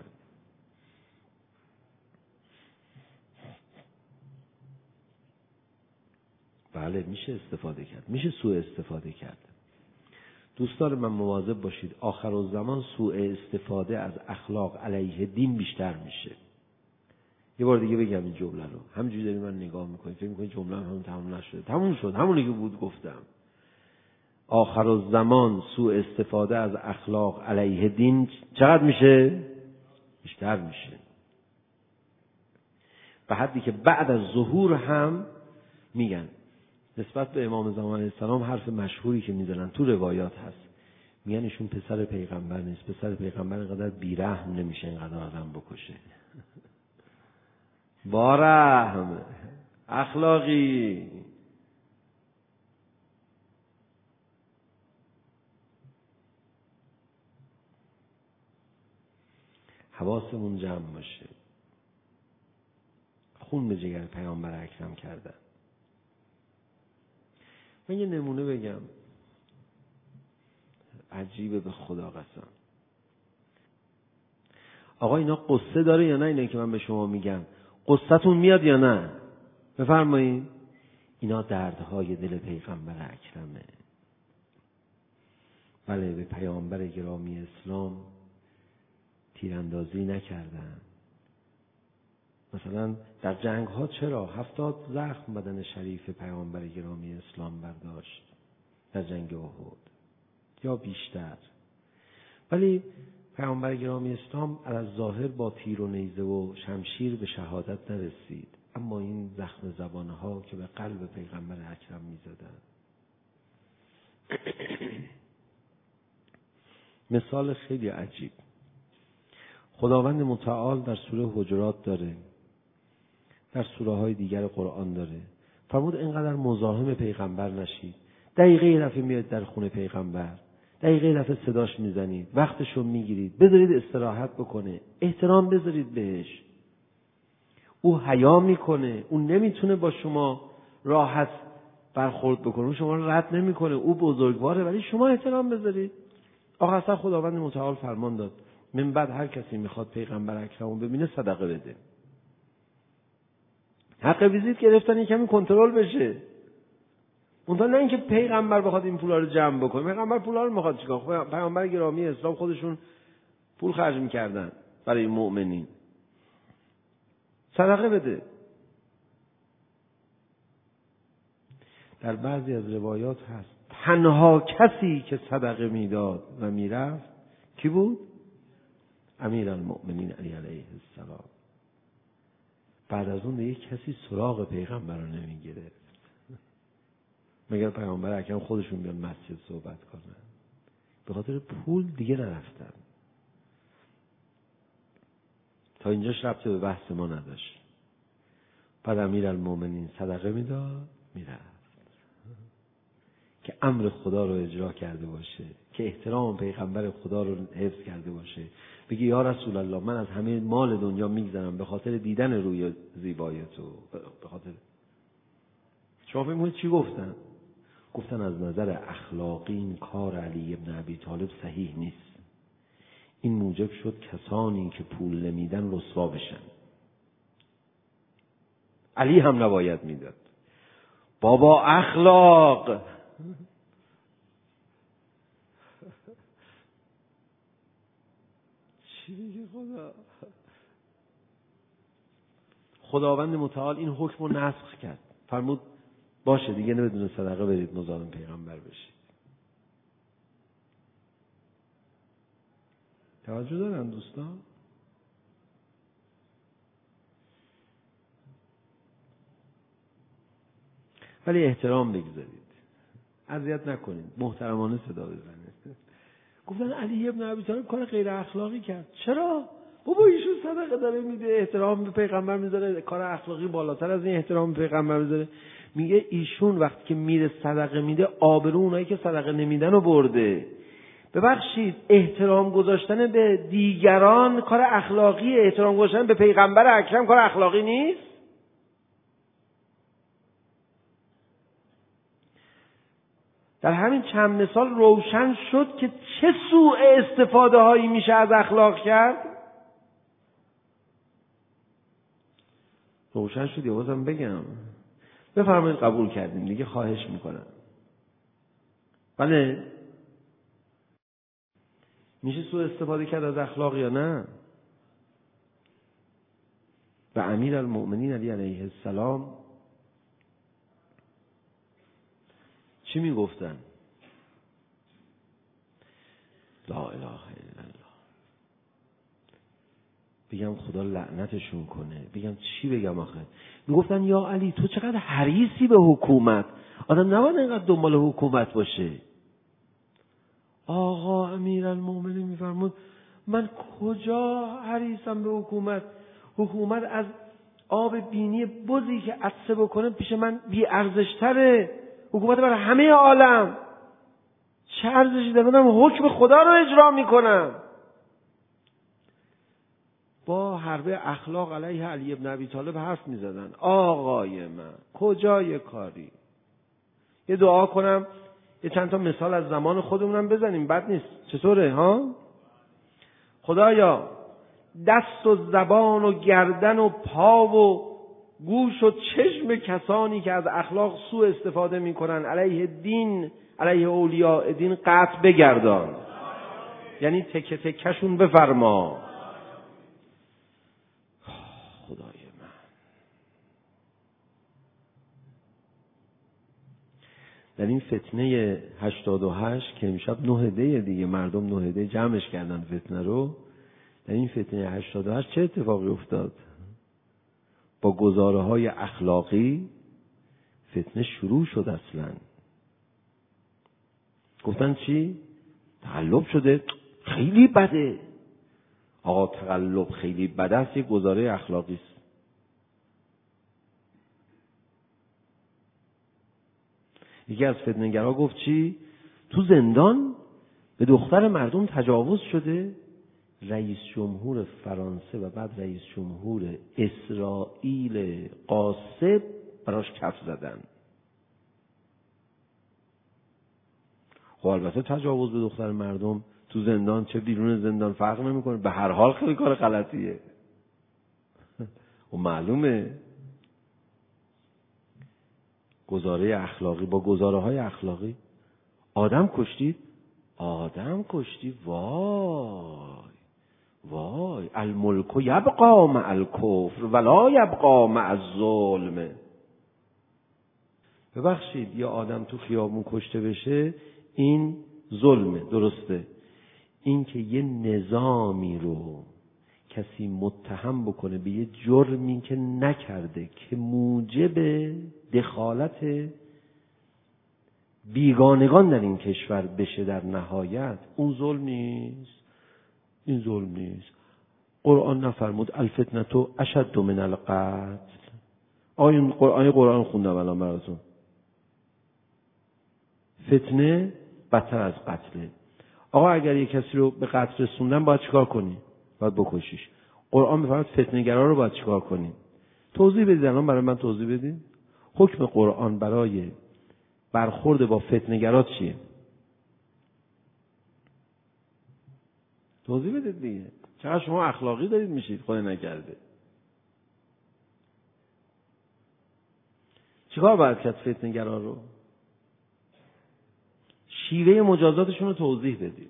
بله میشه استفاده کرد، میشه سوء استفاده کرد. دوستان من مواظب باشید، آخرالزمان سوء استفاده از اخلاق علیه دین بیشتر میشه. یه بار دیگه بگم این جمله رو، همینجوری داری من نگاه میکنید فکر میکنید جمله همون تموم نشده. تموم شد، همونی که بود گفتم. آخرالزمان سوء استفاده از اخلاق علیه دین چقدر میشه؟ بیشتر میشه. به حدی که بعد از ظهور هم میگن نسبت به امام زمان علیه السلام حرف مشهوری که میزنن تو روایات هست، میگن ایشون پسر پیغمبر نیست، پسر پیغمبر اینقدر بیرحم نمیشه اینقدر آدم بکشه. با رحم، اخلاقی. حواسمون جمع باشه. خون به جگر پیامبر اکرم کردن. من یه نمونه بگم عجیبه به خدا قسم. آقا اینا قصه داره یا نه؟ اینا که من به شما میگم قصتون میاد یا نه؟ بفرمایید. اینا دردهای دل پیغمبر اکرمه. بله، به پیامبر گرامی اسلام تیراندازی نکردن. مثلا در جنگ ها چرا هفتاد زخم بدن شریف پیامبر گرامی اسلام برداشت در جنگ احد یا بیشتر، ولی پیامبر گرامی اسلام از ظاهر با تیر و نیزه و شمشیر به شهادت نرسید، اما این زخم زبانه ها که به قلب پیغمبر اکرم می زدن. مثال خیلی عجیب خداوند متعال در سوره حجرات داره، در سوره های دیگر قرآن داره. فرمود اینقدر مزاحم پیغمبر نشید. دقیقه یه دفعه میاد در خونه پیغمبر، دقیقه یه دفعه صداش میزنید، وقتشو میگیرید، بذارید استراحت بکنه، احترام بذارید بهش. او حیا میکنه، او نمیتونه با شما راحت برخورد بکنه، او شما رو رد نمیکنه، او بزرگواره، ولی شما احترام بذارید. آخه اصلا خداوند متعال فرمان داد من بعد هر کسی میخواد پیغمبر اکرم ببینه صدقه بده. حق ویزیت گرفتن این کمی کنترل بشه. اونطور نه اینکه پیغمبر بخواد این پولا رو جمع بکنه. پیغمبر پولا رو میخواد چیکار؟ پیغمبر گرامی اسلام خودشون پول خرج میکردن برای مؤمنین. صدقه بده. در بعضی از روایات هست تنها کسی که صدقه میداد و میرفت کی بود؟ امیرالمؤمنین علی علیه السلام. بعد از اون دیگه کسی سراغ پیغمبر رو نمیگرفت، مگر پیغمبر اکرم خودشون بیان مسجد صحبت کنن. به خاطر پول دیگه نرفتن. تا اینجاش ربطی به بحث ما نداشت. بعد امیرالمؤمنین صدقه میداد میرفت که امر خدا رو اجرا کرده باشه، که احترام پیغمبر خدا رو حفظ کرده باشه. بگی یا رسول الله من از همه مال دنیا میگذرم به خاطر دیدن روی زیبای تو. به خاطر شما فکر می‌کنید چی گفتن؟ گفتن از نظر اخلاقی این کار علی ابن ابی طالب صحیح نیست. این موجب شد کسانی که پول نمیدن رسوا بشن. علی هم نباید میداد. بابا اخلاق. چی میگه خدا؟ خداوند متعال این حکم رو نسخ کرد. فرمود باشه دیگه نمیدونه صدقه برید مزاحم پیغمبر بشید. توجه دارن دوستان؟ ولی احترام بگذارید، اذیت نکنید، محترمانه صدا بزنید. گفتن علی ابن ابی طالب کار غیر اخلاقی کرد. چرا؟ بابا ایشون صدقه داره میده، احترام به پیغمبر میذاره، کار اخلاقی بالاتر از این احترام به پیغمبر میذاره. میگه ایشون وقتی که میره صدقه میده آبرو اونایی که صدقه نمیدن رو برده. ببخشید احترام گذاشتن به دیگران کار اخلاقی، احترام گذاشتن به پیغمبر اکرم کار اخلاقی نیست؟ در همین چند مثال روشن شد که چه سوء استفاده هایی میشه از اخلاق کرد. روشن شد یا بازم بگم؟ بفرمایید قبول کردیم دیگه، خواهش میکنم. بله میشه سوء استفاده کرد از اخلاق یا نه؟ و امیرالمؤمنین علی علیه السلام چی میگفتن؟ لا اله الا الله. بگم خدا لعنتشون کنه، بگم چی بگم آخه؟ میگفتن یا علی تو چقدر حریصی به حکومت، آدم نباید اینقدر دنبال حکومت باشه. آقا امیرالمؤمنین میفرمود من کجا حریصم به حکومت؟ حکومت از آب بینی بزی که عطسه بکنه پیش من بی ارزش تره. حکومت برای همه عالم چه ارزشی داره؟ من حکم خدا رو اجرا میکنم. با حربه اخلاق علیه علی ابن ابی طالب حرف می زدن. آقای من کجای کاری؟ یه دعا کنم، یه چند تا مثال از زمان خودمونم بزنیم، بد نیست. چطوره ها؟ خدایا دست و زبان و گردن و پا و گوش و چشم کسانی که از اخلاق سوء استفاده میکنن علیه دین، علیه اولیاء دین قطع بگردان. یعنی تکه تکشون بفرما. خدای من. در این فتنه هشتاد و هشت که امشب نه دی دیگه، مردم نه دی جمعش کردن فتنه رو، در این فتنه هشتاد و هشت چه اتفاقی افتاد؟ با گزاره های اخلاقی فتنه شروع شد. اصلا گفتن چی؟ تقلب شده، خیلی بده. آقا تقلب خیلی بده است، یک گزاره اخلاقی است. یکی از فتنه‌گرا گفت چی؟ تو زندان به دختر مردم تجاوز شده. رئیس جمهور فرانسه و بعد رئیس جمهور اسرائیل قاصد براش کف زدن. خب البته تجاوز به دختر مردم تو زندان چه بیرون زندان فرق نمیکنه، به هر حال خیلی کار غلطیه. و معلومه گزاره اخلاقی با گزاره های اخلاقی آدم کشتید، آدم کشتی، وای وای، الملک یبقا مع الکفر ولا یبقا مع الظلم. ببخشید یه آدم تو خیابون کشته بشه این ظلمه، درسته. این که یه نظامی رو کسی متهم بکنه به یه جرمی که نکرده که موجب دخالت بیگانگان در این کشور بشه در نهایت، اون ظلم نیست. این ظلم نیست. قرآن نفرمود الفتنة اشد من القتل؟ آیه قرآن قرآن خوندم الان براتون. فتنه بدتر از قتله. آقا اگر یک کسی رو به قتل رسوندن باید چیکار کنی؟ باید بکشیش. قرآن میفرماید فتنه‌گرا رو باید چیکار کنی؟ توضیح بدید الان برای من، توضیح بدید. حکم قرآن برای برخورد با فتنه‌گرا چیه؟ توضیح بدید دیگه. چقدر شما اخلاقی دارید میشید خدا نکرده. چیکار باید کرد فتنه‌گرا رو؟ شیوه مجازاتشون رو توضیح بدید.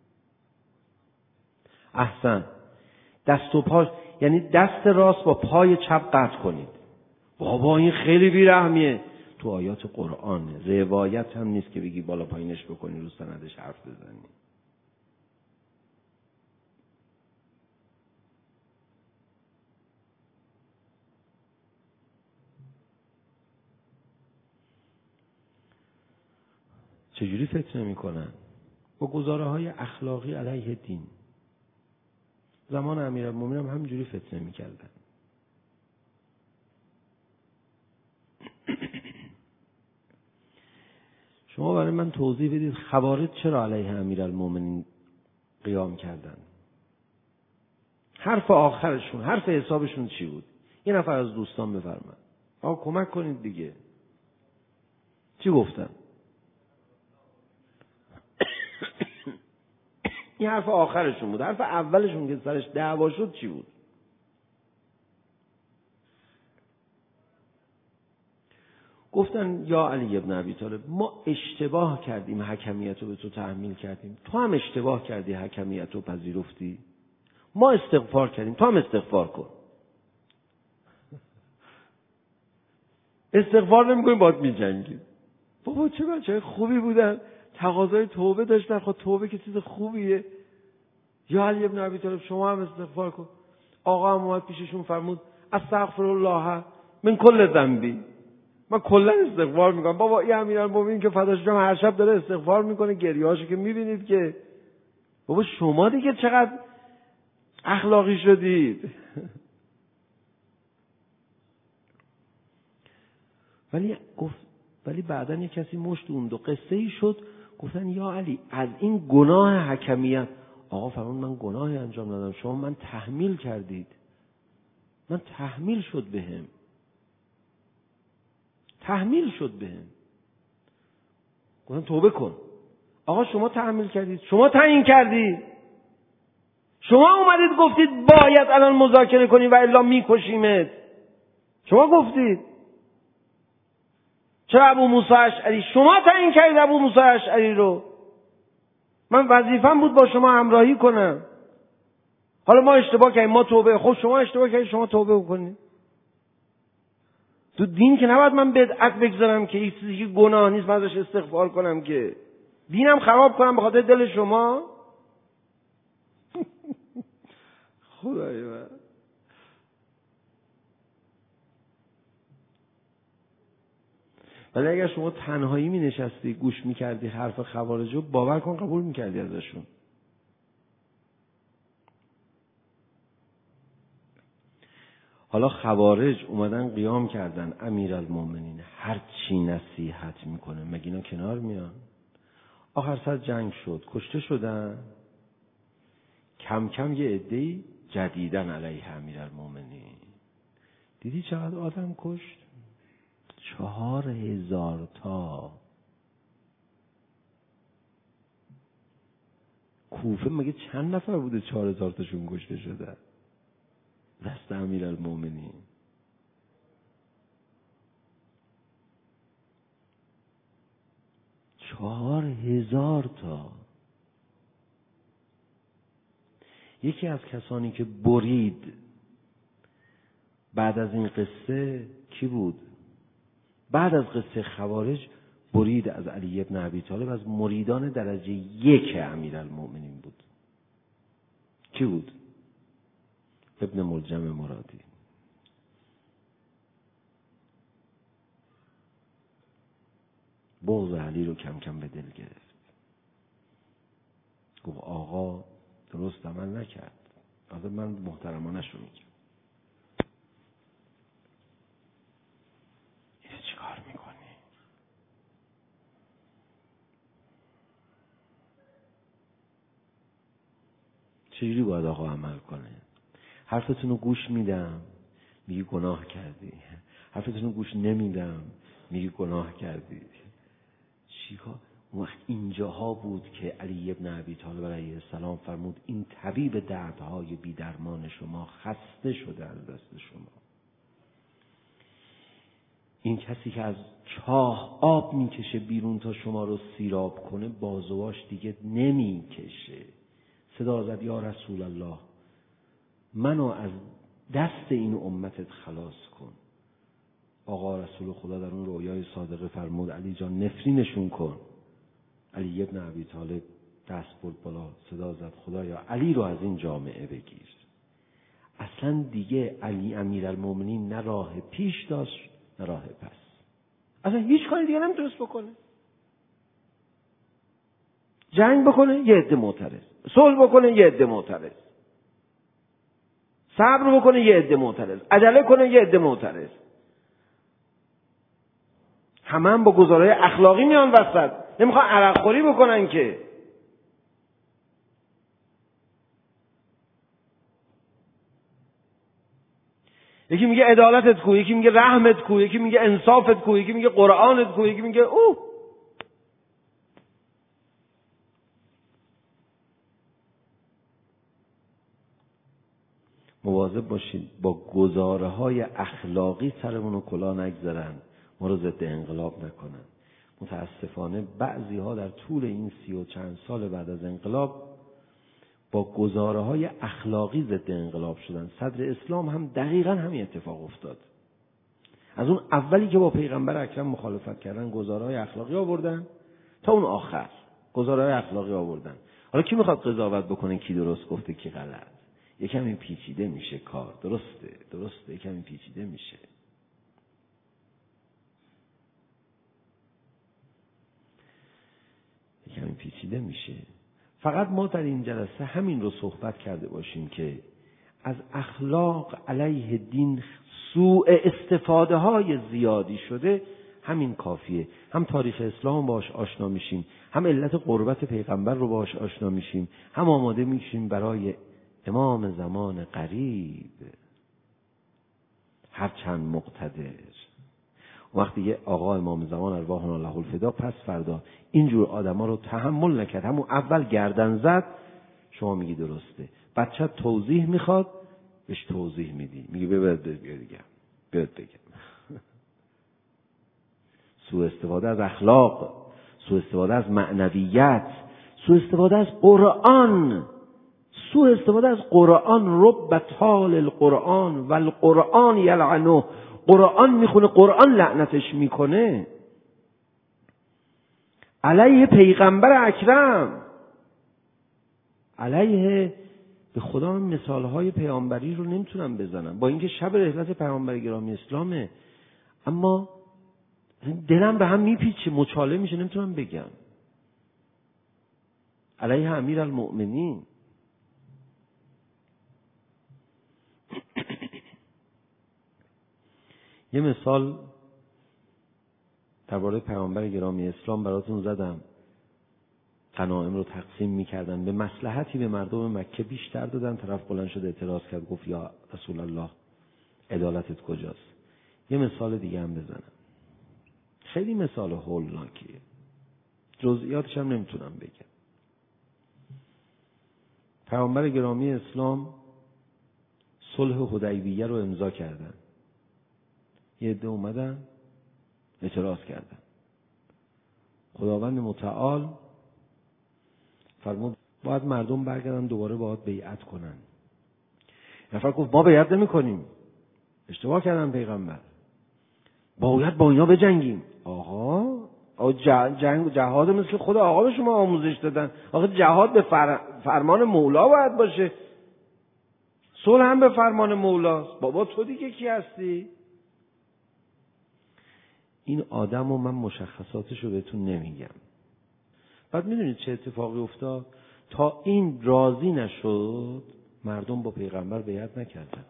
احسن. دست و پا، یعنی دست راست با پای چپ قطع کنید. بابا این خیلی بیرحمیه. تو آیات قرآن روایت هم نیست که بگی بالا پایینش بکنی رو سندش حرف بزنی. چجوری فتنه میکنن؟ با گزاره های اخلاقی علیه دین. زمان امیرالمومنین هم همینجوری فتنه میکردن. شما برای من توضیح بدید خوارج چرا علیه امیرالمومنین قیام کردن؟ حرف آخرشون، حرف حسابشون چی بود؟ یه نفر از دوستان بفرمایید. آقا کمک کنید دیگه. چی گفتن؟ این حرف آخرشون بود. حرف اولشون که سرش دعوا شد چی بود؟ گفتن یا علی ابن ابی طالب ما اشتباه کردیم حکمیت رو به تو تحمیل کردیم، تو هم اشتباه کردی حکمیت رو پذیرفتی، ما استغفار کردیم تو هم استغفار کن. استغفار نمی‌کنیم باید می‌جنگیم. بابا چه بچه‌های خوبی بودن، تقاضای توبه داشتن. خب توبه که چیز خوبیه. یا علی ابن ابی طالب شما هم استغفار کن. آقا هم اومد پیششون فرمود استغفر الله من کل ذنبی، من کلا استغفار میکنم. بابا این امیرالمومنین که فداش جان هر شب داره استغفار میکنه، گریه‌هاشو که میبینید که. بابا شما دیگه چقدر اخلاقی شدید. ولی گفت ولی بعداً یک کسی مشت اون دو قصه ای شد. گفتن یا علی از این گناه حکمیت آقا فرمود من گناهی انجام دادم، شما من تحمیل کردید، من تحمیل شد بهم، تحمیل شد بهم. گفتم توبه کن. آقا شما تحمیل کردید، شما تعیین کردید، شما اومدید گفتید باید الان مذاکره کنیم و الا میکشیمت، شما گفتید. چرا ابو موسی اشعری؟ شما تعیین کردید ابو موسی اشعری رو. من وظیفه‌م بود با شما همراهی کنم. حالا ما اشتباه کردیم، ما توبه، خب شما اشتباه کردید، شما توبه بکنید. تو دین که نباید من بدعت بگذارم که یک چیزی که گناه نیست من ازش استغفار کنم، که دینم خراب کنم به خاطر دل شما. خدای من. ولی اگر شما تنهایی می نشستی گوش می کردی حرف خوارج رو، باور کن قبول می کردی ازشون. حالا خوارج اومدن قیام کردن، امیرالمومنین هر چی نصیحت میکنه مگه اینا کنار میان؟ آخر سر جنگ شد، کشته شدن. کم کم یه عده‌ای جدیدن علیه امیرالمومنین. دیدی چقدر آدم کشت؟ چهار هزار تا. کوفه مگه چند نفر بوده چهار هزار تاشون کشته شده دست امیرالمومنین؟ چهار هزار تا. یکی از کسانی که برید بعد از این قصه کی بود؟ بعد از قصه خوارج برید از علی ابن ابی طالب، از مریدان درجه یک امیرالمومنین بود. کی بود؟ ابن ملجم مرادی. بغض علی رو کم کم به دل گرفت. گفت آقا درست عمل نکرد. حالا من محترمانش رو میگم. اینه چی کار میکنی؟ چجوری باید آقا عمل کنه؟ حرفتون رو گوش میدم میگی گناه کردی، حرفتون رو گوش نمیدم میگی گناه کردی. چیکار؟ اون وقت اینجاها بود که علی ابن ابی طالب علیه السلام فرمود این طبیب دردهای بی درمان شما خسته شده از دست شما. این کسی که از چاه آب میکشه بیرون تا شما رو سیراب کنه، بازواش دیگه نمیکشه. صدا زد یا رسول الله منو از دست این امتت خلاص کن. آقا رسول خدا در اون رویای صادقه فرمود علی جان نفرینشون کن. علی ابن ابی طالب دست برد بالا، صدا زد خدایا علی رو از این جامعه بگیر. اصلا دیگه علی امیرالمومنین نه راه پیش داشت نه راه پس. اصلا هیچ کاری دیگه نمیتونست بکنه. جنگ بکنه یه عده معترض، صلح بکنه یه عده معترض، صبر بکنه یه عده معترض، عجله کنه یه عده معترض. همه هم با گزارهای اخلاقی میان وسط، نمیخوان عرق خوری بکنن که. یکی میگه عدالتت کو، یکی میگه رحمت کو، یکی میگه انصافت کو، یکی میگه قرآنت کو، یکی میگه اوه. مواظب باشید با گزاره های اخلاقی سرمون رو کلا نگذارن، ما رو ضد انقلاب نکنن. متاسفانه بعضی ها در طول این سی و چند سال بعد از انقلاب با گزاره های اخلاقی ضد انقلاب شدن. صدر اسلام هم دقیقاً همین اتفاق افتاد. از اون اولی که با پیغمبر اکرم مخالفت کردن گزاره های اخلاقی آوردن تا اون آخر گزاره های اخلاقی آوردن. حالا کی میخواد قضاوت بکنه کی درست گفته کی غلط؟ یکم این پیچیده میشه کار. درسته درسته یکم این پیچیده میشه. یکم این پیچیده میشه. فقط ما در این جلسه همین رو صحبت کرده باشیم که از اخلاق علیه دین سوء استفاده های زیادی شده. همین کافیه. هم تاریخ اسلام باش آشنا میشیم، هم علت قربت پیغمبر رو باش آشنا میشیم، هم آماده میشیم برای امام زمان قریب هرچند مقتدر. وقتی یه آقا امام زمان ارواحنا له الفدا پس فردا اینجور آدما رو تحمل نکرد، همون اول گردن زد، شما میگی درسته. بچه توضیح میخواد، بهش توضیح میدی، میگی ببرد بیا دیگه بیاد بگم. سوء استفاده از اخلاق، سوء استفاده از معنویت، سوء استفاده از قرآن، سوء استفاده از قرآن. رب طال القرآن و القرآن یلعنه. قرآن میخونه، قرآن لعنتش میکنه. علیه پیغمبر اکرم، علیه به خدا من مثالهای پیامبری رو نمیتونم بزنم، با اینکه شب رحلت پیامبر گرامی اسلامه، اما دلم به هم میپیچه، مچاله میشه، نمیتونم بگم. علیه امیر المؤمنین. یه مثال درباره پیامبر گرامی اسلام براتون زدم. غنایم رو تقسیم میکردن، به مصلحتی به مردم مکه بیشتر دادن. طرف بلند شد اعتراض کرد، گفت یا رسول الله عدالتت کجاست؟ یه مثال دیگه هم بزنم، خیلی مثال هولناکیه، جزئیاتش هم نمیتونم بگم. پیامبر گرامی اسلام صلح حدیبیه رو امضا کردن. یه عده اومدن اعتراض کردن. خداوند متعال فرمود باید مردم برگردن دوباره باید بیعت کنن. نفر گفت ما بیعت نمی کنیم، اشتباه کردن پیغمبر، باید با اینا بجنگیم. آقا جنگ جهاد مثل خود آقا به شما آموزش دادن. آقا جهاد به فر... فرمان مولا باید باشه، صلح هم به فرمان مولاست. بابا تو دیگه کی هستی؟ این آدم و من مشخصاتش رو بهتون نمیگم. بعد میدونید چه اتفاقی افتاد؟ تا این راضی نشد مردم با پیغمبر بیعت نکردن.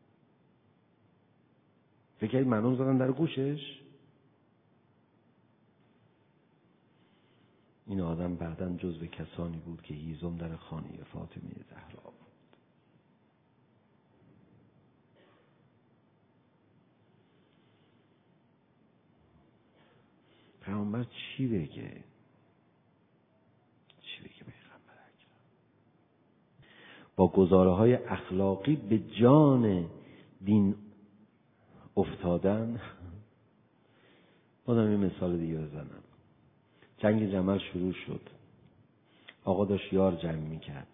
فکر مردم زدن در گوشش. این آدم بعداً جزو کسانی بود که هیزم در خانه فاطمه زهرا بود. پیغمبر چی بگه؟ چی بگه پیغمبر اکرم؟ با گزاره‌های اخلاقی به جان دین افتادن. بازم یه مثال دیگه بزنم. جنگ جمل شروع شد. آقا داشت یار جمع میکرد.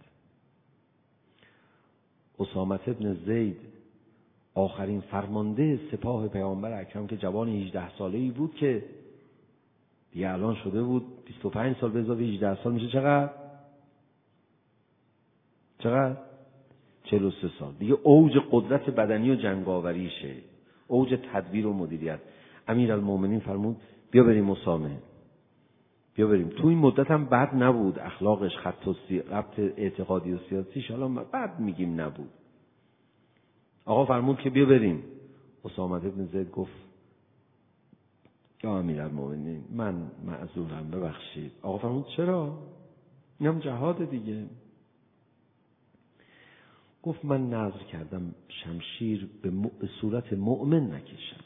اسامه ابن زید آخرین فرمانده سپاه پیامبر اکرم که جوان هجده ساله‌ای بود که دیگه الان شده بود بیست و پنج سال به اضافه هجده سال میشه چقدر؟ چقدر؟ چهل و سه سال. دیگه اوج قدرت بدنی و جنگاوریشه، اوج تدبیر و مدیریت. امیرالمومنین فرمود بیا بریم اسامه، بیا بریم. تو این مدت هم بد نبود اخلاقش، خط و سی... ربط اعتقادی و سیاسیش حالا بد میگیم نبود. آقا فرمود که بیا بریم. اسامه ابن زید گفت یا امیرالمومنین من معذورم ببخشید. آقا فرمود چرا؟ اینم جهاد دیگه. گفت من نذر کردم شمشیر به, م... به صورت مؤمن نکشم.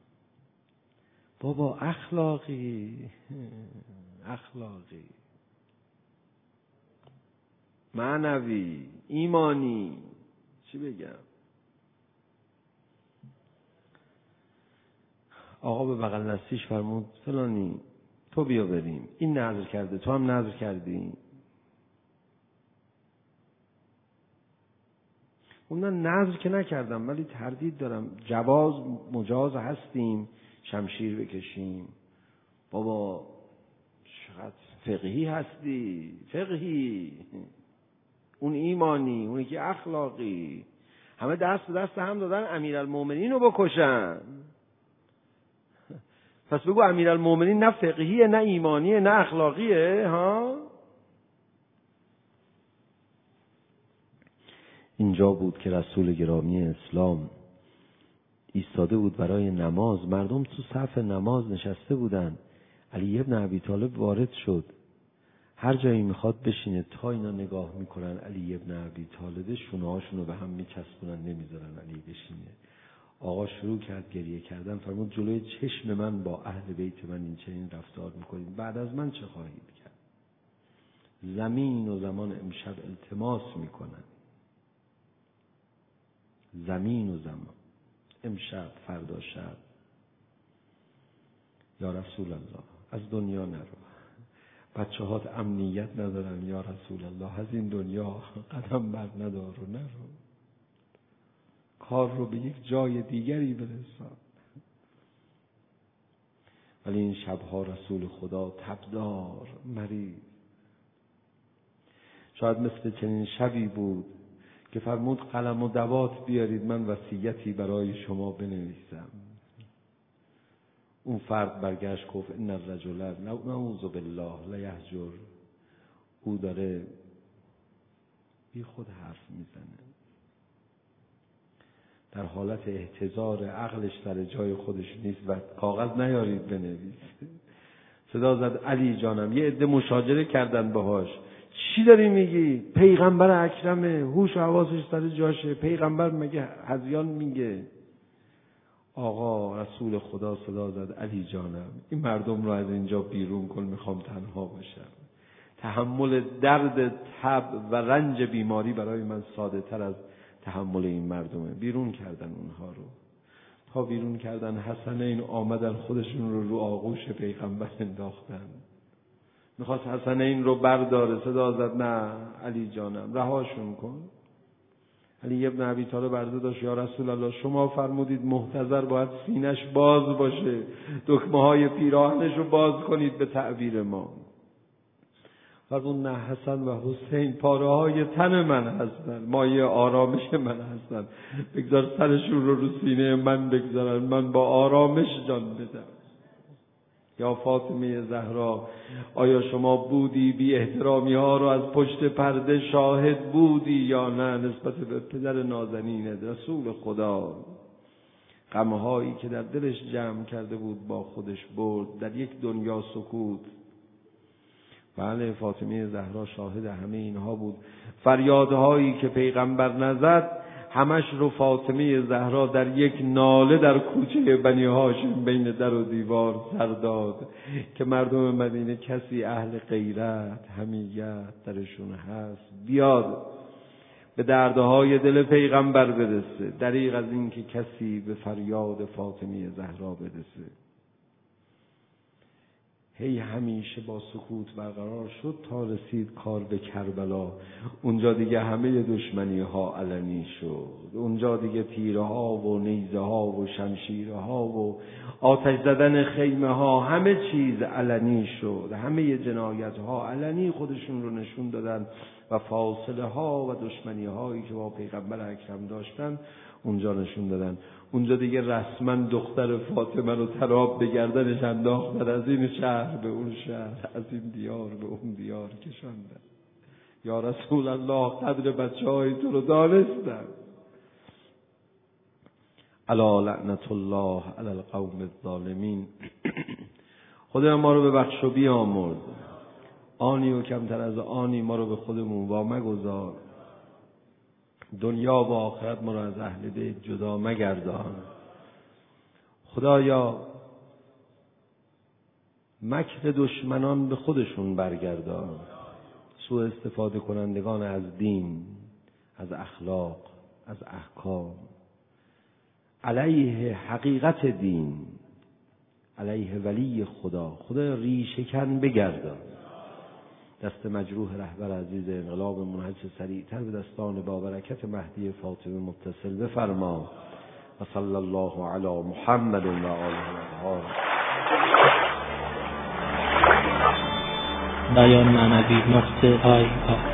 بابا اخلاقی اخلاقی معنوی ایمانی چی بگم؟ آقا به بغل دستیش فرمود فلانی تو بیا بریم، این نذر کرده تو هم نذر کردی. اون نذر که نکردم ولی تردید دارم، جواز مجاز هستیم شمشیر بکشیم. بابا چقدر فقهی هستی، فقهی، اون ایمانی، اونی که اخلاقی. همه دست دست هم دادن امیرالمومنین رو بکشن. پس بگو امیرالمومنین نه فقهیه نه ایمانیه نه اخلاقیه ها؟ اینجا بود که رسول گرامی اسلام ایستاده بود برای نماز. مردم تو صف نماز نشسته بودن. علی ابن ابی طالب وارد شد. هر جایی میخواد بشینه، تا اینا نگاه میکنن علی ابن ابی طالب، شونه هاشونو به هم میچسبونن، نمیذارن علی بشینه. آقا شروع کرد گریه کردن، فرمود جلوی چشم من با اهل بیت من این چنین رفتار میکنید، بعد از من چه خواهید کرد؟ زمین و زمان امشب التماس میکنن، زمین و زمان، امشب، فردا شب، یا رسول الله از دنیا نرو، بچه هات امنیت ندارن یا رسول الله، از این دنیا قدم بر ندار و نرو، کار رو به یک جای دیگری برسان. ولی این شبها رسول خدا تبدار، مریض، شاید مثل چنین شبی بود که فرمود قلم و دوات بیارید من وصیتی برای شما بنویسم. اون فرد برگشت گفت ان الرجل نعوذ بالله لیهجر. او داره بی خود حرف میزنه، در حالت احتضار، عقلش سر جای خودش نیست و کاغذ نیارید بنویس. صدا زد علی جانم، یه عده مشاجره کردن باهاش، چی داری میگی؟ پیغمبر اکرمه، هوش و حواسش سر جاشه، پیغمبر مگه هذیان میگه؟ آقا رسول خدا صدا زد علی جانم، این مردم رو از اینجا بیرون کن، میخوام تنها باشم. تحمل درد تب و رنج بیماری برای من ساده تر از تحمل این مردمه. بیرون کردن اونها رو. تا بیرون کردن حسنین آمدن خودشون رو رو آغوش پیغمبر انداختن. میخواست حسنین رو برداره، صدا زد نه علی جانم رهاشون کن. علی ابن ابی طالب عرضه داشت یا رسول الله شما فرمودید محتضر باید سینش باز باشه، دکمه های پیراهنش رو باز کنید به تعبیر ما. فرمود نه حسن و حسین پاره های تن من هستن، مایه آرامش من هستن، بگذار سرشون رو رو سینه من بگذارن، من با آرامش جان بدم. یا فاطمه زهرا آیا شما بودی بی احترامی ها رو از پشت پرده شاهد بودی یا نه نسبت به پدر نازنینت رسول خدا؟ غمهایی که در دلش جمع کرده بود با خودش برد، در یک دنیا سکوت. بله فاطمه زهرا شاهد همه اینها بود. فریادهایی که پیغمبر نزد همش رو فاطمه زهرا در یک ناله در کوچه بنی هاشم بین در و دیوار سر داد که مردم مدینه کسی اهل غیرت حمیت درشون هست بیاد به دردهای دل پیغمبر برسه، دریغ از این که کسی به فریاد فاطمه زهرا برسه. هی همیشه با سکوت برقرار شد تا رسید کار به کربلا. اونجا دیگه همه دشمنی ها علنی شد، اونجا دیگه تیره ها و نیزه ها و شمشیر ها و آتش زدن خیمه ها، همه چیز علنی شد، همه جنایت ها علنی خودشون رو نشون دادن و فاصله ها و دشمنی هایی که با پیغمبر اکرم داشتن اونجا نشون دادن. اونجا دیگه رسما دختر فاطمه رو تراب به گردنش انداختن، از این شهر به اون شهر، از این دیار به اون دیار کشاندن. یا رسول الله قدر بچه های تو رو دانستن. الا لعنت الله علی القوم الظالمین. خدا ما رو ببخش و بیامرز، آنی و کمتر از آنی ما رو به خودمون وا مگذار، دنیا و آخرت ما را از اهل بیت جدا مگردان. خدایا مکر دشمنان به خودشون برگردان، سوء استفاده کنندگان از دین، از اخلاق، از احکام، علیه حقیقت دین، علیه ولی خدا، خدا ریشه کن بگردان. دست مجروح رهبر عزیز انقلاب منهج سریعتر به دستان با برکت مهدی فاطمه متصل بفرما و صلی الله علی محمد و آله اطهار. بیان معنوی نقطه آی آی